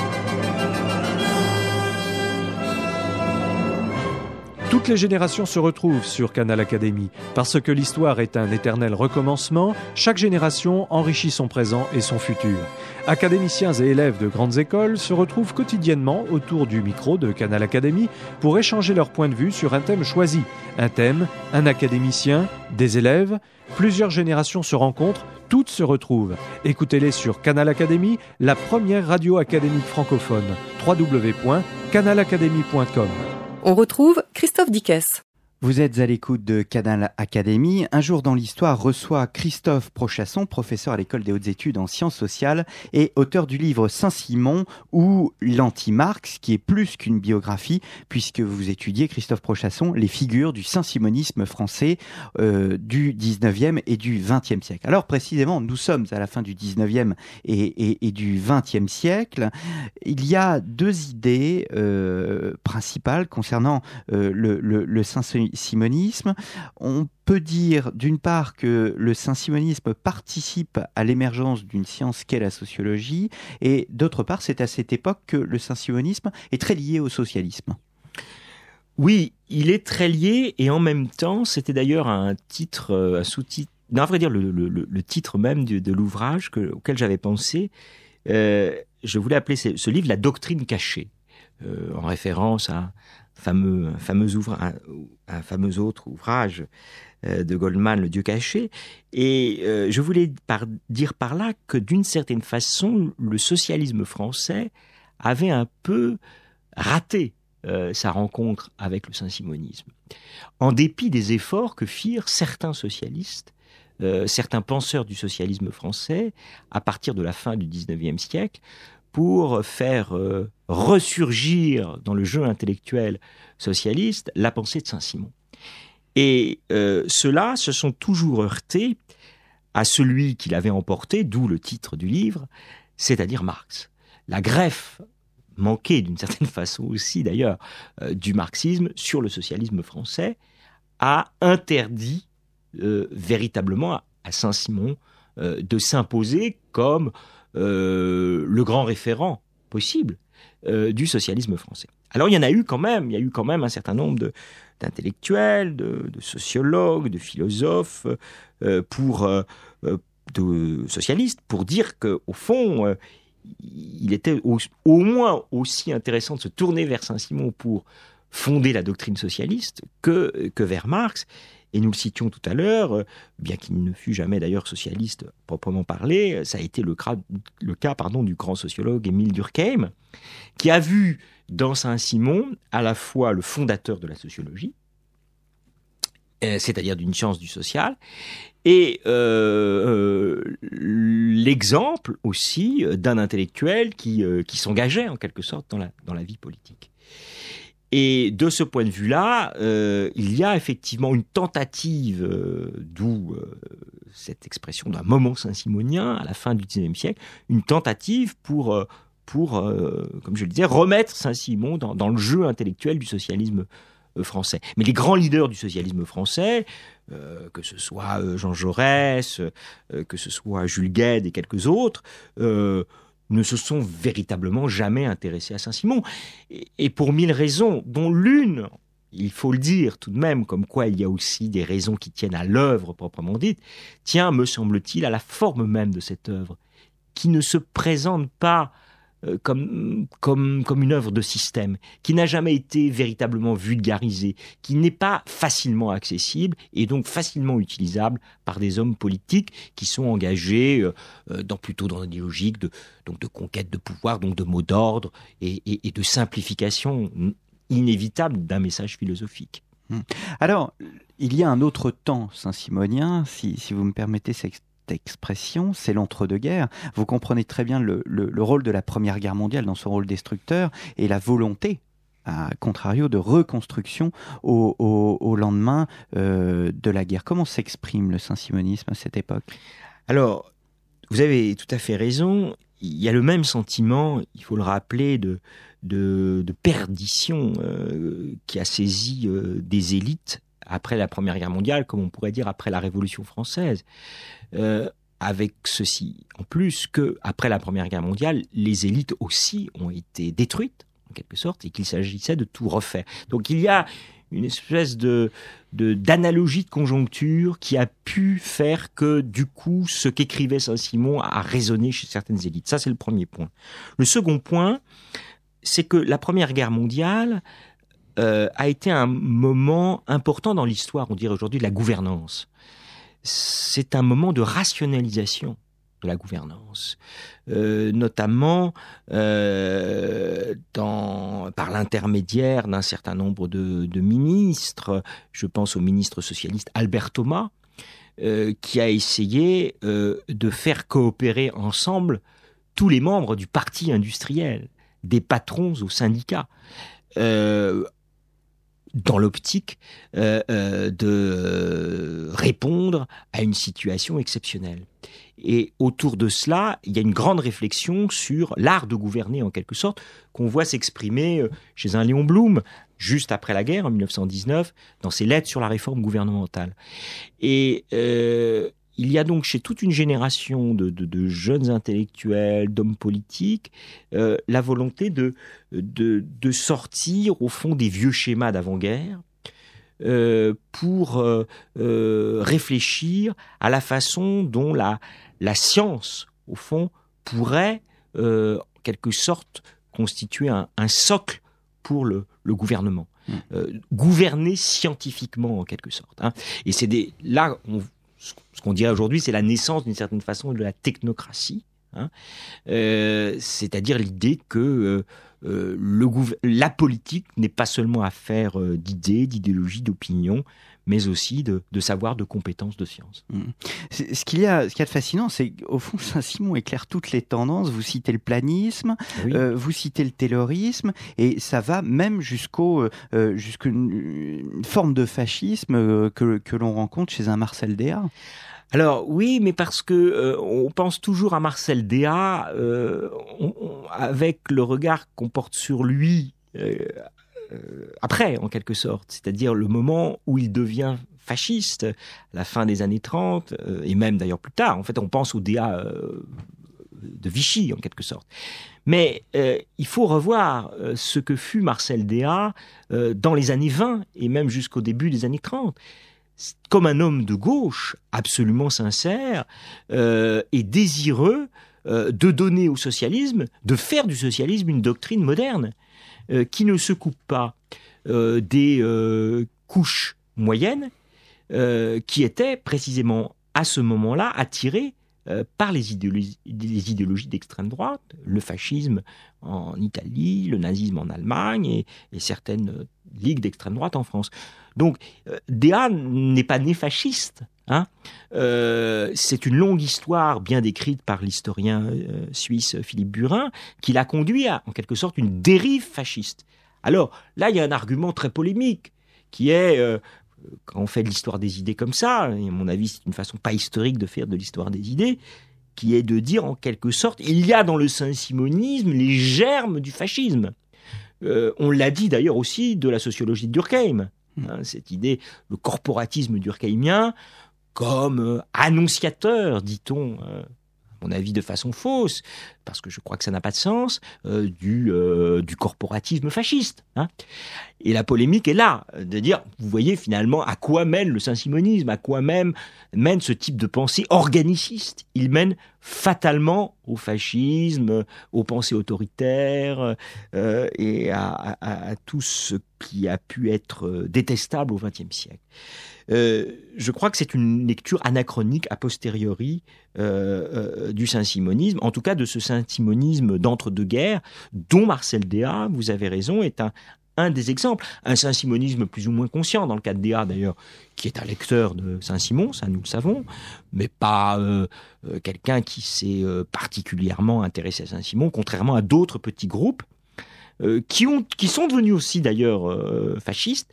Toutes les générations se retrouvent sur Canal Académie. Parce que l'histoire est un éternel recommencement, chaque génération enrichit son présent et son futur. Académiciens et élèves de grandes écoles se retrouvent quotidiennement autour du micro de Canal Académie pour échanger leur point de vue sur un thème choisi. Un thème, un académicien, des élèves. Plusieurs générations se rencontrent, toutes se retrouvent. Écoutez-les sur Canal Académie, la première radio académique francophone. www.canalacadémie.com. On retrouve Christophe Dickès. Vous êtes à l'écoute de Canal Académie. Un jour dans l'histoire reçoit Christophe Prochasson, professeur à l'École des hautes études en sciences sociales et auteur du livre Saint-Simon ou l'anti-Marx, qui est plus qu'une biographie, puisque vous étudiez, Christophe Prochasson, les figures du saint-simonisme français du 19e et du 20e siècle. Alors précisément, nous sommes à la fin du 19e et du 20e siècle. Il y a deux idées principales concernant le saint-simonisme. On peut dire d'une part que le saint-simonisme participe à l'émergence d'une science qu'est la sociologie, et d'autre part, c'est à cette époque que le saint-simonisme est très lié au socialisme. Oui, il est très lié, et en même temps, c'était d'ailleurs un titre, un sous-titre, non, à vrai dire, le titre même de l'ouvrage auquel j'avais pensé. Je voulais appeler ce livre « La doctrine cachée », en référence à un fameux autre ouvrage de Goldman, Le Dieu caché. Et je voulais dire par là que d'une certaine façon, le socialisme français avait un peu raté sa rencontre avec le saint-simonisme. En dépit des efforts que firent certains socialistes, certains penseurs du socialisme français, à partir de la fin du XIXe siècle, pour faire ressurgir dans le jeu intellectuel socialiste la pensée de Saint-Simon. Et ceux-là se sont toujours heurtés à celui qui l'avait emporté, d'où le titre du livre, c'est-à-dire Marx. La greffe manquée d'une certaine façon aussi d'ailleurs du marxisme sur le socialisme français a interdit véritablement à Saint-Simon de s'imposer comme le grand référent possible du socialisme français. Alors il y a eu quand même un certain nombre d'intellectuels, de sociologues, de philosophes, de socialistes, pour dire qu'au fond, il était au moins aussi intéressant de se tourner vers Saint-Simon pour fonder la doctrine socialiste que vers Marx. Et nous le citions tout à l'heure, bien qu'il ne fût jamais d'ailleurs socialiste proprement parlé, ça a été le cas du grand sociologue Émile Durkheim, qui a vu dans Saint-Simon à la fois le fondateur de la sociologie, c'est-à-dire d'une science du social, et l'exemple aussi d'un intellectuel qui s'engageait en quelque sorte dans la vie politique. Et de ce point de vue-là, il y a effectivement une tentative, d'où cette expression d'un moment saint-simonien à la fin du XIXe siècle, une tentative pour comme je le disais, remettre Saint-Simon dans le jeu intellectuel du socialisme français. Mais les grands leaders du socialisme français, que ce soit Jean Jaurès, que ce soit Jules Guesde et quelques autres, ne se sont véritablement jamais intéressés à Saint-Simon. Et pour 1000 raisons, dont l'une, il faut le dire tout de même, comme quoi il y a aussi des raisons qui tiennent à l'œuvre proprement dite, tient, me semble-t-il, à la forme même de cette œuvre, qui ne se présente pas comme une œuvre de système, qui n'a jamais été véritablement vulgarisée, qui n'est pas facilement accessible et donc facilement utilisable par des hommes politiques qui sont engagés plutôt dans des logiques de conquête de pouvoir, donc de mots d'ordre et de simplification inévitable d'un message philosophique. Alors, il y a un autre temps saint-simonien, si vous me permettez cette expression, c'est l'entre-deux-guerres. Vous comprenez très bien le rôle de la Première Guerre mondiale dans son rôle destructeur et la volonté, à contrario, de reconstruction au lendemain de la guerre. Comment s'exprime le saint-simonisme à cette époque ? Alors, vous avez tout à fait raison. Il y a le même sentiment, il faut le rappeler, de perdition qui a saisi des élites après la Première Guerre mondiale, comme on pourrait dire après la Révolution française. Avec ceci en plus qu'après la Première Guerre mondiale, les élites aussi ont été détruites, en quelque sorte, et qu'il s'agissait de tout refaire. Donc il y a une espèce d'analogie de conjoncture qui a pu faire que, du coup, ce qu'écrivait Saint-Simon a résonné chez certaines élites. Ça, c'est le premier point. Le second point, c'est que la Première Guerre mondiale a été un moment important dans l'histoire, on dirait aujourd'hui, de la gouvernance. C'est un moment de rationalisation de la gouvernance, notamment par l'intermédiaire d'un certain nombre de ministres. Je pense au ministre socialiste Albert Thomas, qui a essayé de faire coopérer ensemble tous les membres du parti industriel, des patrons aux syndicats, dans l'optique de répondre à une situation exceptionnelle. Et autour de cela, il y a une grande réflexion sur l'art de gouverner, en quelque sorte, qu'on voit s'exprimer chez un Léon Blum, juste après la guerre, en 1919, dans ses lettres sur la réforme gouvernementale. Et il y a donc chez toute une génération de jeunes intellectuels, d'hommes politiques, la volonté de sortir au fond des vieux schémas d'avant-guerre pour réfléchir à la façon dont la science, au fond, pourrait, en quelque sorte, constituer un socle pour le gouvernement. Gouverner scientifiquement, en quelque sorte. Hein. Et c'est là, ce qu'on dirait aujourd'hui, c'est la naissance d'une certaine façon de la technocratie, hein, c'est-à-dire l'idée que la politique n'est pas seulement affaire d'idées, d'idéologies, d'opinions, mais aussi de savoir, de compétences, de sciences. Ce qu'il y a de fascinant, c'est qu'au fond, Saint-Simon éclaire toutes les tendances. Vous citez le planisme, vous citez le taylorisme, et ça va même jusqu'à une forme de fascisme que l'on rencontre chez un Marcel Déat. Alors oui, mais parce que on pense toujours à Marcel Déat avec le regard qu'on porte sur lui après, en quelque sorte, c'est-à-dire le moment où il devient fasciste, la fin des années 30, et même d'ailleurs plus tard. En fait, on pense au Déat de Vichy, en quelque sorte. Mais il faut revoir ce que fut Marcel Déat dans les années 20, et même jusqu'au début des années 30. Comme un homme de gauche, absolument sincère, et désireux de donner au socialisme, de faire du socialisme une doctrine moderne, qui ne se coupe pas des couches moyennes, qui étaient précisément à ce moment-là attirées par les idéologies d'extrême droite, le fascisme en Italie, le nazisme en Allemagne et certaines ligues d'extrême droite en France. Donc, Déat n'est pas né fasciste. C'est une longue histoire bien décrite par l'historien suisse Philippe Burin qui l'a conduit à, en quelque sorte, une dérive fasciste. Alors, là, il y a un argument très polémique qui est... quand on fait de l'histoire des idées comme ça, et à mon avis c'est une façon pas historique de faire de l'histoire des idées, qui est de dire en quelque sorte, il y a dans le saint-simonisme les germes du fascisme. On l'a dit d'ailleurs aussi de la sociologie de Durkheim, cette idée, le corporatisme durkheimien, comme annonciateur, dit-on, à mon avis de façon fausse, parce que je crois que ça n'a pas de sens, du corporatisme fasciste. Et la polémique est là, de dire, vous voyez finalement à quoi mène le saint-simonisme, à quoi mène ce type de pensée organiciste. Il mène fatalement au fascisme, aux pensées autoritaires et à tout ce qui a pu être détestable au XXe siècle. Je crois que c'est une lecture anachronique a posteriori du saint-simonisme, en tout cas de ce saint-simonisme d'entre-deux-guerres, dont Marcel Déat, vous avez raison, est un des exemples. Un saint-simonisme plus ou moins conscient, dans le cas de Déat d'ailleurs, qui est un lecteur de Saint-Simon, ça nous le savons, mais pas quelqu'un qui s'est particulièrement intéressé à Saint-Simon, contrairement à d'autres petits groupes qui sont devenus aussi d'ailleurs fascistes,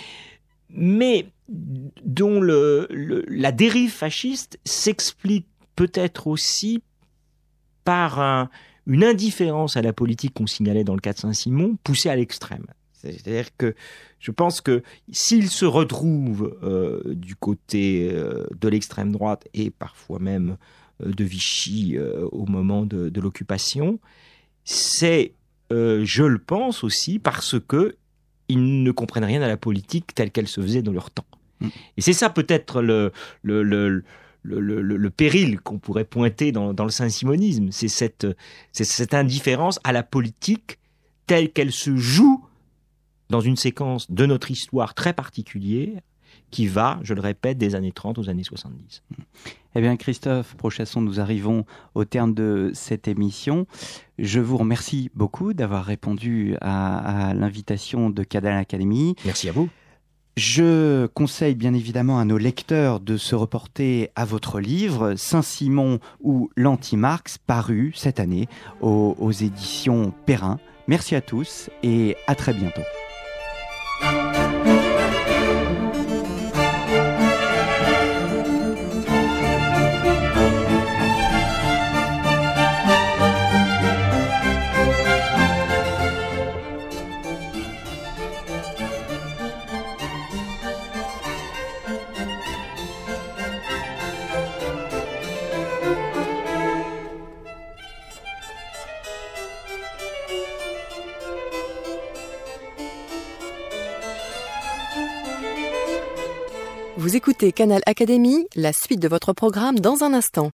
mais dont la dérive fasciste s'explique peut-être aussi par une indifférence à la politique qu'on signalait dans le cas de Saint-Simon, poussée à l'extrême. C'est-à-dire que je pense que s'il se retrouve du côté de l'extrême droite et parfois même de Vichy au moment de l'occupation, c'est, je le pense aussi, parce que ils ne comprennent rien à la politique telle qu'elle se faisait dans leur temps. Et c'est ça peut-être le péril qu'on pourrait pointer dans le saint-simonisme. C'est cette indifférence à la politique telle qu'elle se joue dans une séquence de notre histoire très particulière qui va, je le répète, des années 30 aux années 70. Eh bien, Christophe Prochasson, nous arrivons au terme de cette émission. Je vous remercie beaucoup d'avoir répondu à l'invitation de Canal Académie. Merci à vous. Je conseille bien évidemment à nos lecteurs de se reporter à votre livre Saint-Simon ou l'Anti-Marx, paru cette année aux éditions Perrin. Merci à tous et à très bientôt. Vous écoutez Canal Académie, la suite de votre programme dans un instant.